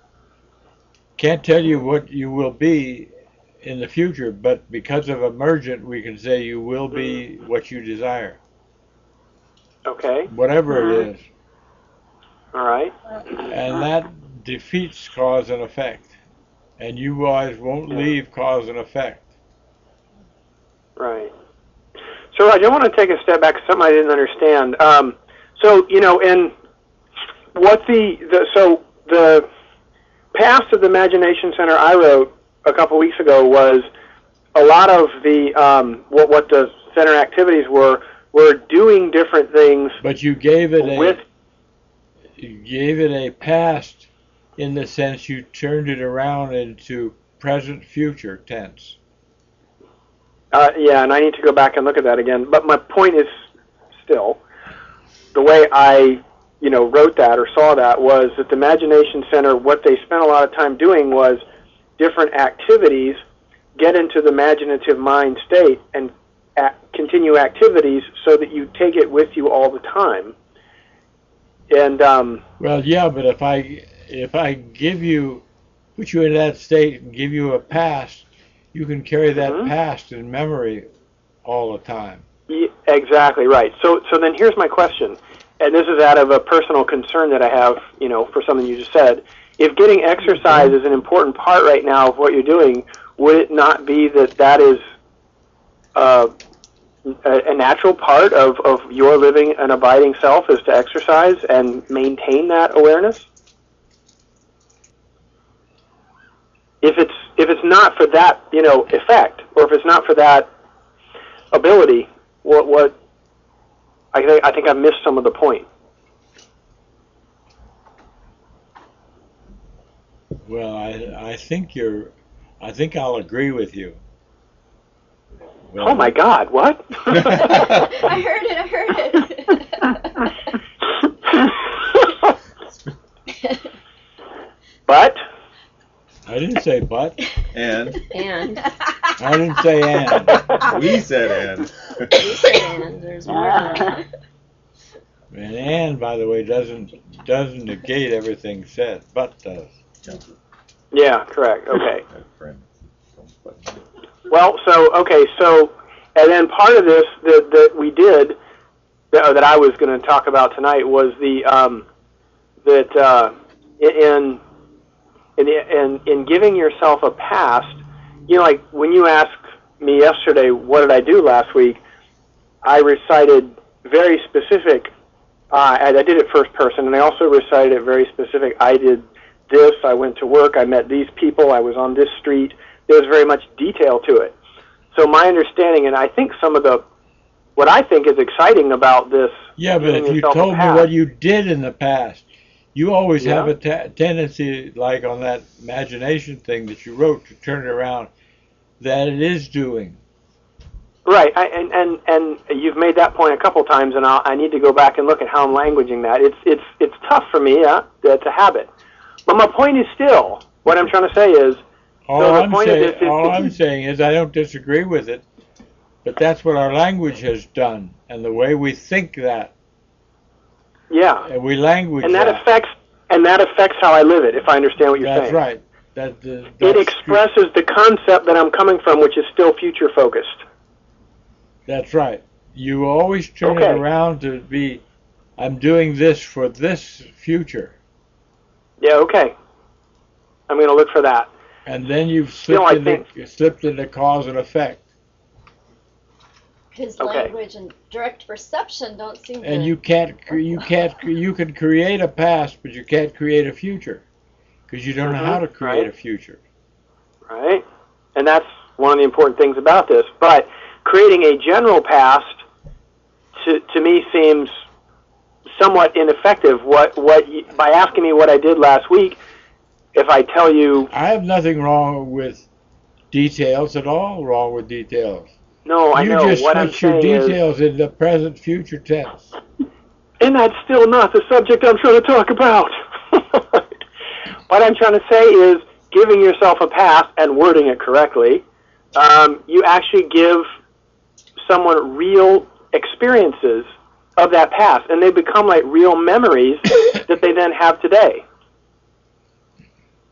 can't tell you what you will be in the future, but because of emergent, we can say you will be what you desire, Okay. whatever it is. All right. And that defeats cause and effect. And you guys won't leave cause and effect. Right. So I do want to take a step back, something I didn't understand. Um, so, you know, in what the, the, so the past of the Imagination Center I wrote a couple weeks ago was a lot of the, um, what, what the center activities were, were doing different things. But you gave it a, with, you gave it a past in the sense you turned it around into present future tense. Uh, yeah, and I need to go back and look at that again. But my point is still, the way I, you know, wrote that or saw that was that the Imagination Center, what they spent a lot of time doing was different activities, get into the imaginative mind state, and act, continue activities so that you take it with you all the time. And um, well, yeah, but if I if I give you, put you in that state and give you a past, you can carry that mm-hmm. past in memory all the time. Yeah, exactly right. So, so then here's my question, and this is out of a personal concern that I have, you know, for something you just said. If getting exercise is an important part right now of what you're doing, would it not be that that is uh, a, a natural part of, of your living an abiding self is to exercise and maintain that awareness? If it's if it's not for that, you know, effect, or if it's not for that ability, what what I think I think I missed some of the point. Well, I I think you're, I think I'll agree with you. Well, oh my God! What? I heard it. I heard it. But. I didn't say but. And. And. I didn't say and. We said and. We said and. There's more to that. And and, by the way, doesn't doesn't negate everything said, but does. Yeah, correct. Okay. Well, so okay, so and then part of this that that we did that, that I was going to talk about tonight was the um, that uh, in in in in giving yourself a past. You know, like when you asked me yesterday, what did I do last week? I recited very specific. Uh, I, I did it first person, and I also recited it very specific. I did this. I went to work. I met these people. I was on this street. There was very much detail to it. So my understanding, and I think some of the, what I think is exciting about this. Yeah, but if you told me what you did in the past, you always yeah. have a t- tendency, like on that imagination thing that you wrote, to turn it around, that it is doing. Right, I, and, and and you've made that point a couple times, and I'll, I need to go back and look at how I'm languaging that. It's it's it's tough for me. Yeah, it's a habit. But my point is still, what I'm trying to say is, all, so I'm, say, is, is, all I'm saying is I don't disagree with it, but that's what our language has done, and the way we think that. Yeah. And we language and that, that. affects and that affects how I live it. If I understand what you're that's saying. That's right. That uh, it expresses the concept that I'm coming from, which is still future focused. That's right. You always turn okay. it around to be, I'm doing this for this future. Yeah, okay. I'm going to look for that. And then you've slipped, you know, into, think... slipped into cause and effect. His okay. language and direct perception don't seem to... And you can't, you can't, you can create a past, but you can't create a future. Because you don't mm-hmm. know how to create right. a future. Right. And that's one of the important things about this. But creating a general past, to to me, seems somewhat ineffective. What what you, by asking me what I did last week, if I tell you, I have nothing wrong with details at all. Wrong with details. No, I you know. just what I'm switch your saying details is, into present future tense. And that's still not the subject I'm trying to talk about. What I'm trying to say is giving yourself a pass and wording it correctly. Um, you actually give someone real experiences of that past, and they become like real memories that they then have today.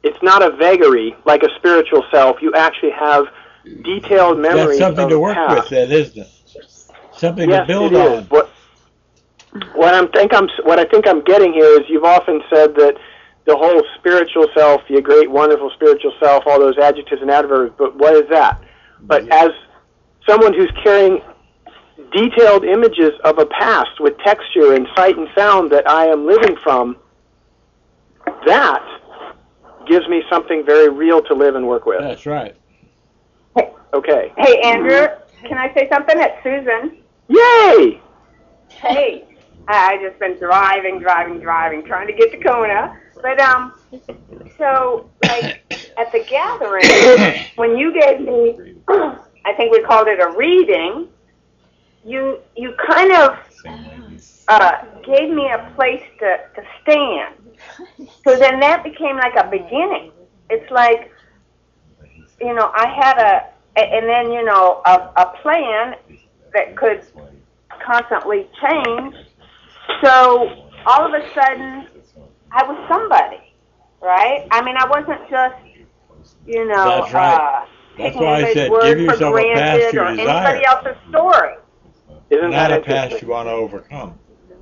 it's not a vagary like a spiritual self. You actually have detailed memories. That's something of to work past. with, then, isn't it? Something yes, to build it on. is. What, what I'm think I'm what I think I'm getting here is you've often said that the whole spiritual self, the great, wonderful spiritual self, all those adjectives and adverbs. But what is that? But as someone who's carrying detailed images of a past with texture and sight and sound that I am living from, that gives me something very real to live and work with. That's right. Okay. Hey, Andrew, can I say something? It's Susan. Yay! Hey, I just been driving, driving, driving, trying to get to Kona. But, um, so, like, at the gathering, when you gave me, I think we called it a reading, you you kind of uh, gave me a place to, to stand. So then that became like a beginning. It's like, you know, I had a, and then, you know, a, a plan that could constantly change. So all of a sudden, I was somebody, right? I mean, I wasn't just, you know, That's right. uh, That's taking why I anybody's said word give for yourself a past granted you or desire. anybody else's story. Isn't Not that a past interesting? you want to overcome.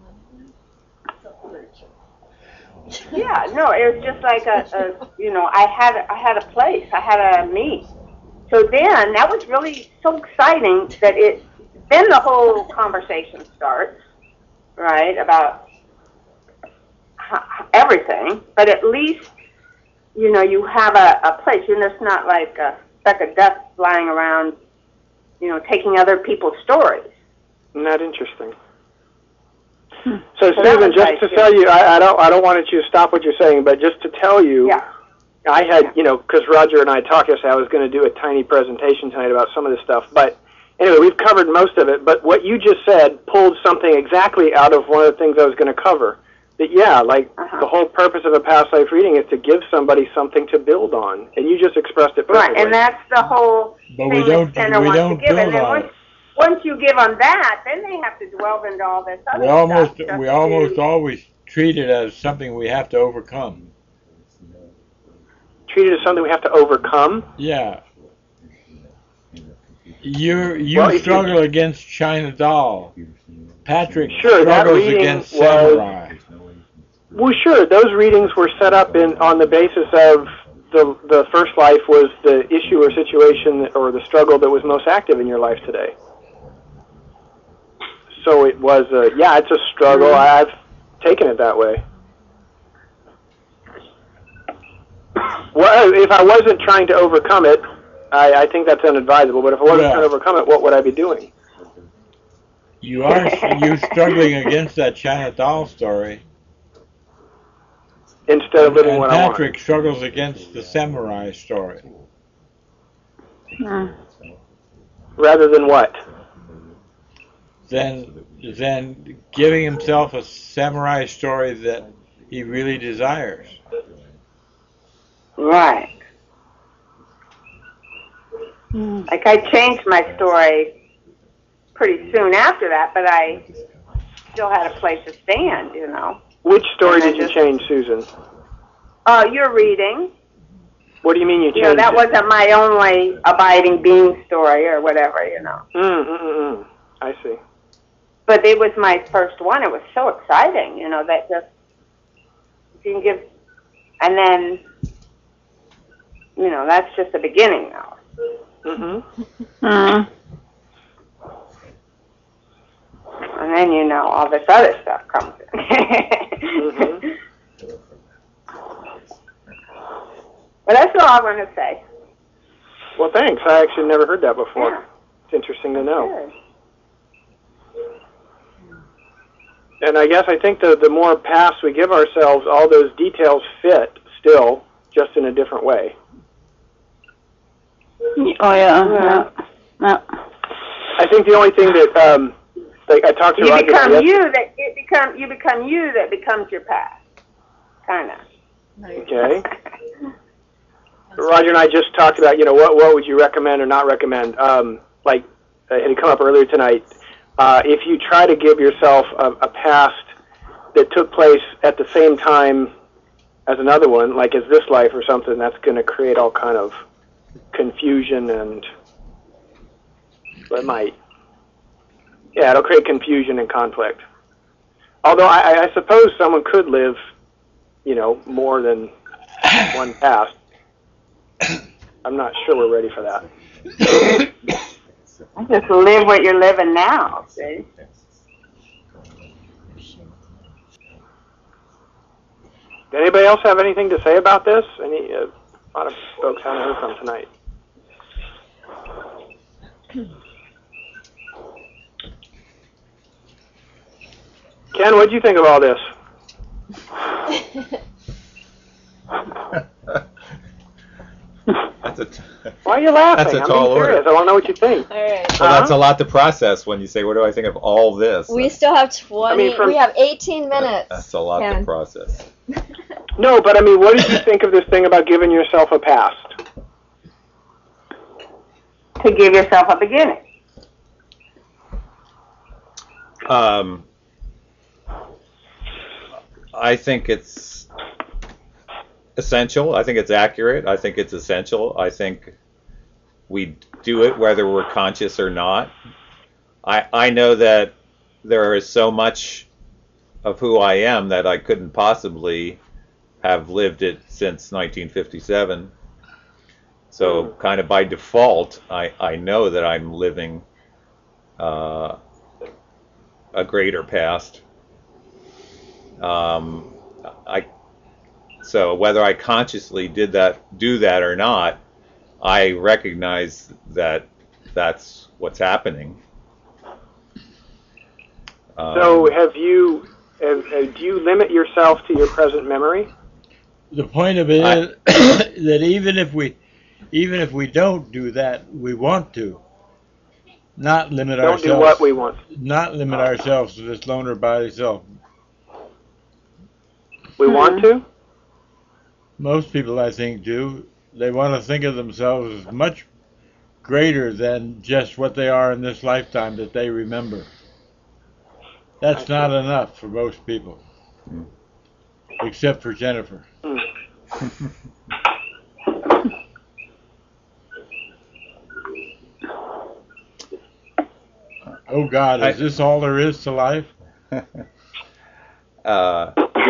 Yeah, no, it was just like a, a you know, I had I had a place, I had a me. So then that was really so exciting that it. Then the whole conversation starts, right, about h- everything. But at least, you know, you have a, a place. You're just not like a speck of dust flying around, you know, taking other people's stories. Isn't that interesting? So, So that Susan, was just nice, to too. tell you, I, I don't, I don't want you to stop what you're saying, but just to tell you, Yeah. I had, you know, because Roger and I talked yesterday, I was going to do a tiny presentation tonight about some of this stuff, but anyway, we've covered most of it. But what you just said pulled something exactly out of one of the things I was going to cover. That yeah, like Uh-huh. the whole purpose of a past life reading is to give somebody something to build on, and you just expressed it perfectly. Right, and that's the whole But thing we don't- that Sender we wants don't to give. And build then on once, it. once you give on that, then they have to delve into all this other We almost stuff. just we to- almost always treat it as something we have to overcome. Treat it as something we have to overcome. Yeah. You you Well, if you- struggle against China Doll. Patrick Sure, that struggles reading against was- Samurai. Well, sure. Those readings were set up in on the basis of the the first life was the issue or situation or the struggle that was most active in your life today. So it was a yeah, it's a struggle. Mm-hmm. I've taken it that way. Well, if I wasn't trying to overcome it, I, I think that's unadvisable. But if I wasn't Yeah. trying to overcome it, what would I be doing? You are you struggling against that China Doll story. Instead of living and what I want. Patrick struggles against the Samurai story. Rather than what? Then then giving himself a samurai story that he really desires. Right. Like I changed my story pretty soon after that, but I still had a place to stand, you know. Which story And I did you just- change, Susan? Uh, you're reading. What do you mean you You changed know, that it? wasn't my only abiding being story or whatever, you know. Mm, mm, mm, mm. I see. But it was my first one. It was so exciting, you know, that just, you can give, and then, you know, that's just the beginning now. Mm-hmm. Mm. And then, you know, all this other stuff comes in. Mm-hmm. But that's all I want to say. Well, thanks. I actually never heard that before. Yeah. It's interesting to know. Good. And I guess I think the the more pass we give ourselves, all those details fit still, just in a different way. Oh yeah. yeah. yeah. I think the only thing that, um, like I talked to You Roger become yesterday- you that it become you become you that becomes your past, kind of. Okay. Roger and I just talked about, you know, what what would you recommend or not recommend? Um, like uh, it had come up earlier tonight. Uh, if you try to give yourself a, a past that took place at the same time as another one, like as this life or something, that's going to create all kind of confusion and it might, yeah, it'll create confusion and conflict. Although I, I suppose someone could live, you know, more than one past. I'm not sure we're ready for that. Just live what you're living now, see? Did anybody else have anything to say about this? Any, uh, a lot of folks haven't heard from tonight. Ken, what do you think of all this? That's a t- Why are you laughing? That's a I'm tall being curious. order. I want to know what you think. All right. Well, that's a lot to process when you say, what do I think of all this? We still have twenty. I mean, from- we have eighteen minutes. That's a lot to Ken. process. No, but I mean, what did you think of this thing about giving yourself a past? To give yourself a beginning. Um, I think it's essential. I think it's accurate. I think it's essential. I think we do it whether we're conscious or not. I I know that there is so much of who I am that I couldn't possibly have lived it since nineteen fifty-seven. So kind of by default, I, I know that I'm living uh, a greater past. Um, I so whether I consciously did that, do that or not, I recognize that that's what's happening. Um, So, have you? Have, have, do you limit yourself to your present memory? The point of it I- is that even if we, even if we don't do that, we want to. Not limit Don't ourselves. do what we want. Not limit ourselves to this loner body self. We want to. Most people, I think, do. They want to think of themselves as much greater than just what they are in this lifetime that they remember. That's not enough for most people, Mm. except for Jennifer. Hmm. Oh God, is I- this all there is to life? uh,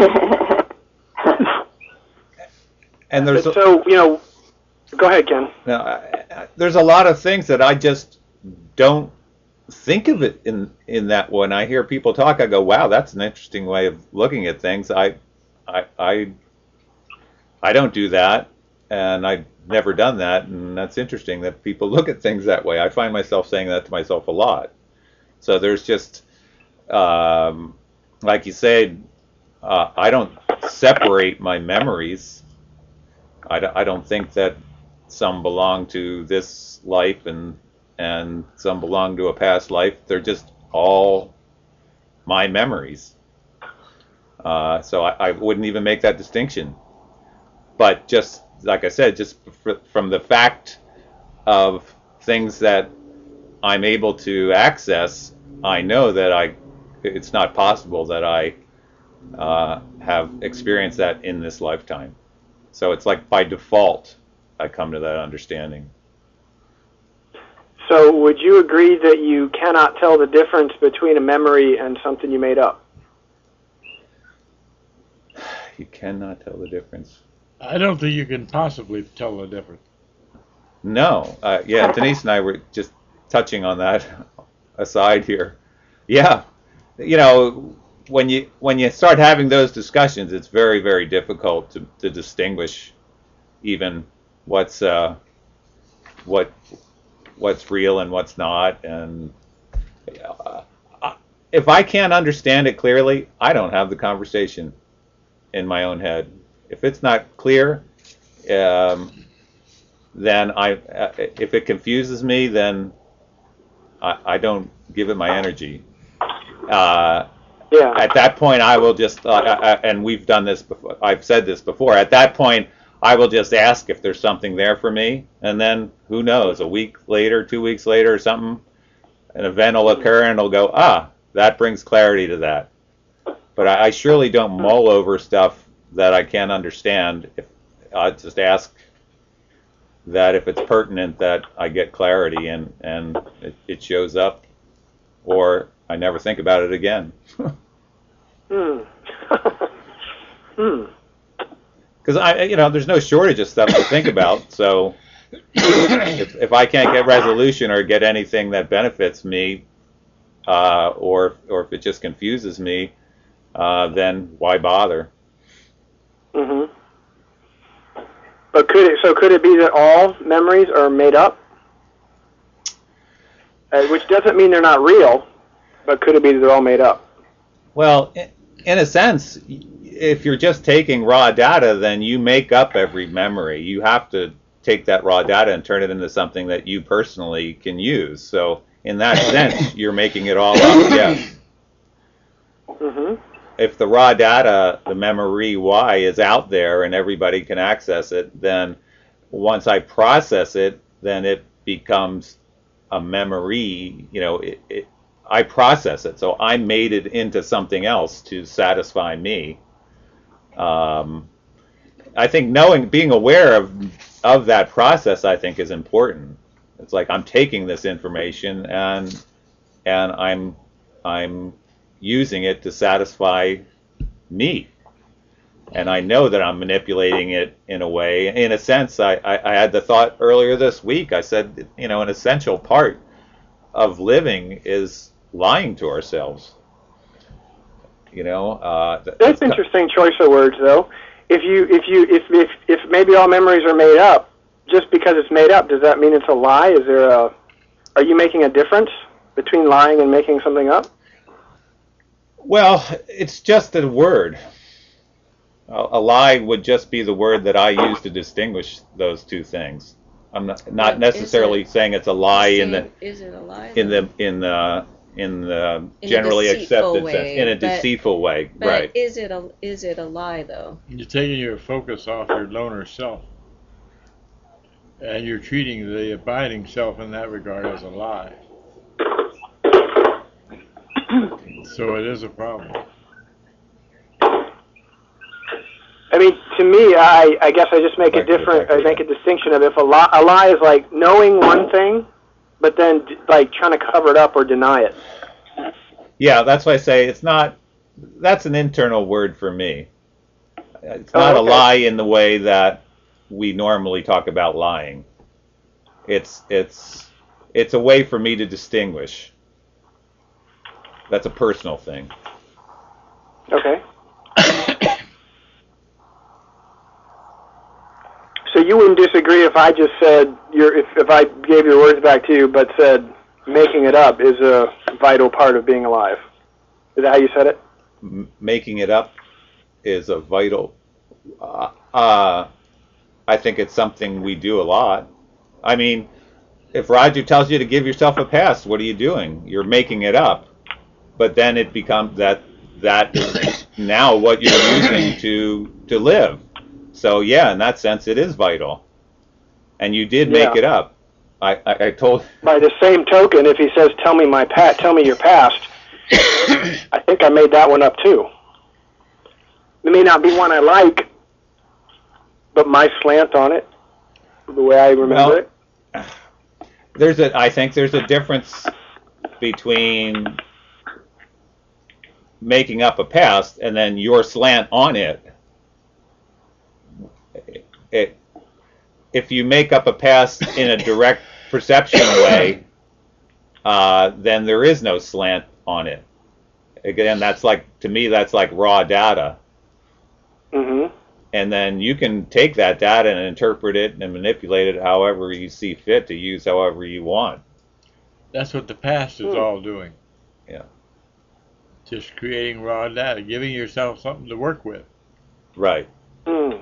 and there's a, So, you know, go ahead, Ken. now, I, I, there's a lot of things that I just don't think of it in in that. When I hear people talk, I go, "Wow, that's an interesting way of looking at things." I, I, I, I don't do that, and I've never done that, and that's interesting that people look at things that way. I find myself saying that to myself a lot. So there's just, um, like you said, uh, I don't separate my memories. I, d- I don't think that some belong to this life and and some belong to a past life. They're just all my memories. Uh, so I, I wouldn't even make that distinction. But just like I said, just fr- from the fact of things that I'm able to access, I know that I it's not possible that I uh, have experienced that in this lifetime. So it's like by default, I come to that understanding. So, would you agree that you cannot tell the difference between a memory and something you made up? You cannot tell the difference. I don't think you can possibly tell the difference. No, uh, yeah, Denise and I were just touching on that aside here. Yeah, you know, when you when you start having those discussions, it's very very difficult to, to distinguish even what's uh, what what's real and what's not. And uh, if I can't understand it clearly, I don't have the conversation in my own head. If it's not clear, um, then I uh, if it confuses me, then I, I don't give it my energy. Uh, Yeah. At that point, I will just, uh, uh, and we've done this before, I've said this before, at that point, I will just ask if there's something there for me, and then, who knows, a week later, two weeks later or something, an event will occur and it'll go, ah, that brings clarity to that. But I, I surely don't mull over stuff that I can't understand, if I just ask that if it's pertinent, that I get clarity and and it, it shows up, or I never think about it again. Hmm. Hmm. Because I, you know, there's no shortage of stuff to think about. So if if I can't get resolution or get anything that benefits me, uh, or or if it just confuses me, uh, then why bother? Mm-hmm. But could it, so could it be that all memories are made up? Uh, which doesn't mean they're not real, but could it be that they're all made up? Well, i- in a sense, if you're just taking raw data, then you make up every memory. You have to take that raw data and turn it into something that you personally can use. So in that sense, you're making it all up, yes. Mm-hmm. If the raw data, the memory Y, is out there and everybody can access it, then once I process it, then it becomes a memory. You know, it, it, I process it, so I made it into something else to satisfy me. Um, I think knowing, being aware of of that process, I think, is important. It's like I'm taking this information and and I'm I'm using it to satisfy me, and I know that I'm manipulating it in a way. In a sense, I, I, I had the thought earlier this week. I said, you know, an essential part of living is lying to ourselves. You know, uh, th- That's it's- interesting choice of words, though. If you, if you, if, if, if maybe all memories are made up, just because it's made up, does that mean it's a lie? Is there a, are you making a difference between lying and making something up? Well, it's just a word. A, a lie would just be the word that I use to distinguish those two things. I'm not, not But is necessarily it saying it's a lie in the Saying, is it a lie? in though? the in the in the In a generally deceitful accepted sense, way, in a but- deceitful way, But right? is it a is it a lie though? You're taking your focus off your loner self. And you're treating the abiding self in that regard as a lie. So it is a problem. I mean, to me, I, I guess I just make a Back to the different, back I to make a distinction of if a lie, a lie is like knowing one thing, but then like trying to cover it up or deny it. Yeah, that's why I say it's not. That's an internal word for me. It's Oh, not a okay. lie in the way that we normally talk about lying. It's it's it's a way for me to distinguish. That's a personal thing. Okay. So you wouldn't disagree if I just said your if if I gave your words back to you, but said making it up is a vital part of being alive. Is that how you said it? M- making it up is a vital. Uh, uh, I think it's something we do a lot. I mean, if Roger tells you to give yourself a pass, what are you doing? You're making it up. But then it becomes that that is now what you're using to to live. So yeah, in that sense, it is vital. And you did make Yeah. it up. I, I, I told. By the same token, if he says, "Tell me my pat, tell me your past," I think I made that one up too. It may not be one I like, but my slant on it, the way I remember Well, it. There's a. I think there's a difference between making up a past and then your slant on it. It, if you make up a past in a direct perception way, uh, then there is no slant on it. Again, that's like, to me, that's like raw data. Mm-hmm. And then you can take that data and interpret it and manipulate it however you see fit to use however you want. That's what the past is Hmm. all doing. Yeah. Just creating raw data, giving yourself something to work with. Right. Mm.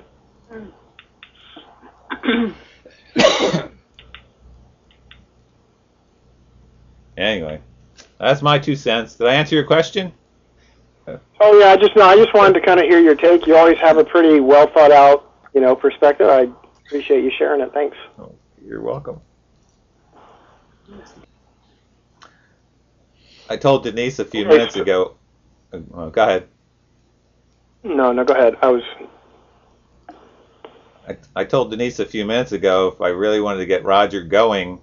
Anyway, that's my two cents. Did I answer your question? Oh yeah, I just no, I just wanted to kind of hear your take. You always have a pretty well thought out, you know, perspective. I appreciate you sharing it. Thanks. Oh, you're welcome. I told Denise a few minutes ago. Uh, go ahead. No, no, go ahead. I was I, I told Denise a few minutes ago if I really wanted to get Roger going,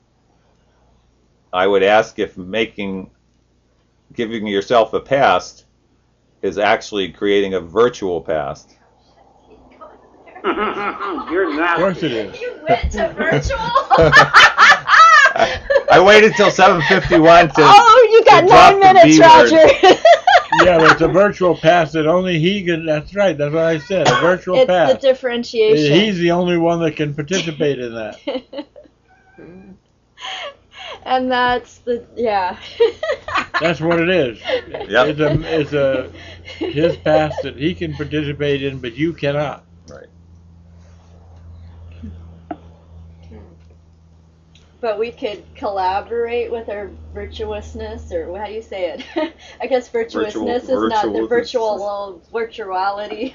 I would ask if making, giving yourself a past is actually creating a virtual past. You're Of course nasty. it is. You went to virtual. I, I waited till seven fifty-one to. Oh, you got to drop nine the minutes, B word. Roger. Yeah, but it's a virtual pass that only he can. That's right. That's what I said. A virtual It's pass. the differentiation. He's the only one that can participate in that. And that's the yeah. That's what it is. Yep. It's a it's a his pass that he can participate in, but you cannot. Right. But we could collaborate with our virtuousness, or how do you say it? I guess virtuousness Virtual- is not the virtual- virtual virtuality.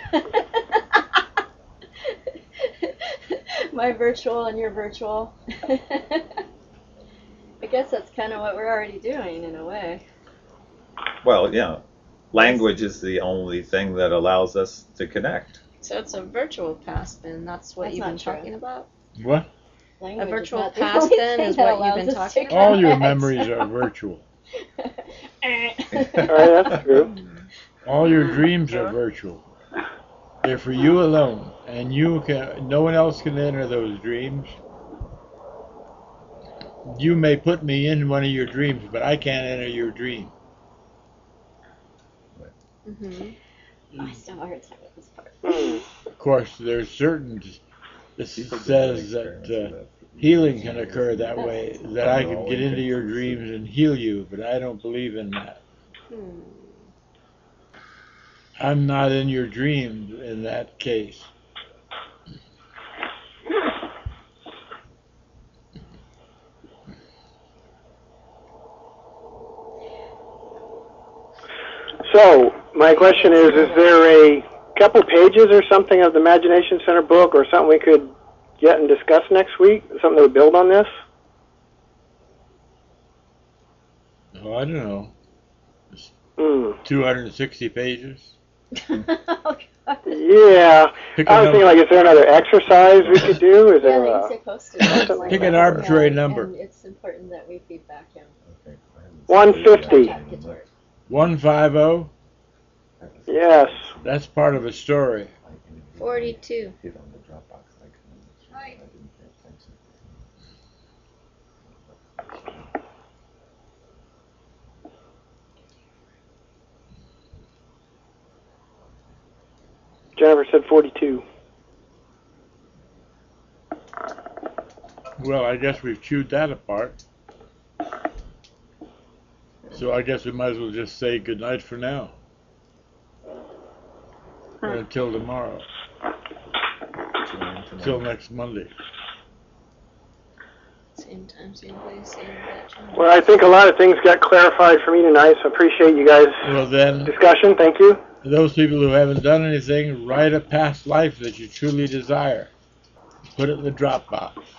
My virtual and your virtual. I guess that's kind of what we're already doing in a way. Well, yeah. Language is the only thing that allows us to connect. So it's a virtual past, then. That's what That's you've not been true. talking about? What? Language is virtual not the past, only then, thing is that what you've allows been us to talking All your connect. memories are virtual. All right, that's true. All your dreams are virtual. They're for you alone, and you can. No one else can enter those dreams. You may put me in one of your dreams, but I can't enter your dream. Mm-hmm. I still have a hard time with this part. Hmm. Of course, there's certain. This says that uh, healing can occur that way. That I can get into your dreams and heal you, but I don't believe in that. Hmm. I'm not in your dreams in that case. So, my question is, is there a couple pages or something of the Imagination Center book or something we could get and discuss next week? Something that would build on this? Oh, I don't know. Hmm. two hundred sixty pages. Oh, God. Yeah. Pick I a was thinking, number. like, is there another exercise we could do? Is Yeah, there they a... say post-it. Pick an arbitrary number. And it's important that we feedback him. one fifty. one fifty. Yes. That's part of a story. forty-two. Jennifer said forty-two. Well, I guess we've chewed that apart. So I guess we might as well just say goodnight for now. Until tomorrow. Until next Monday. Same time, same place, same bat channel. Well, I think a lot of things got clarified for me tonight, so I appreciate you guys' Well then, discussion. Thank you. those people who haven't done anything, write a past life that you truly desire. Put it in the Dropbox.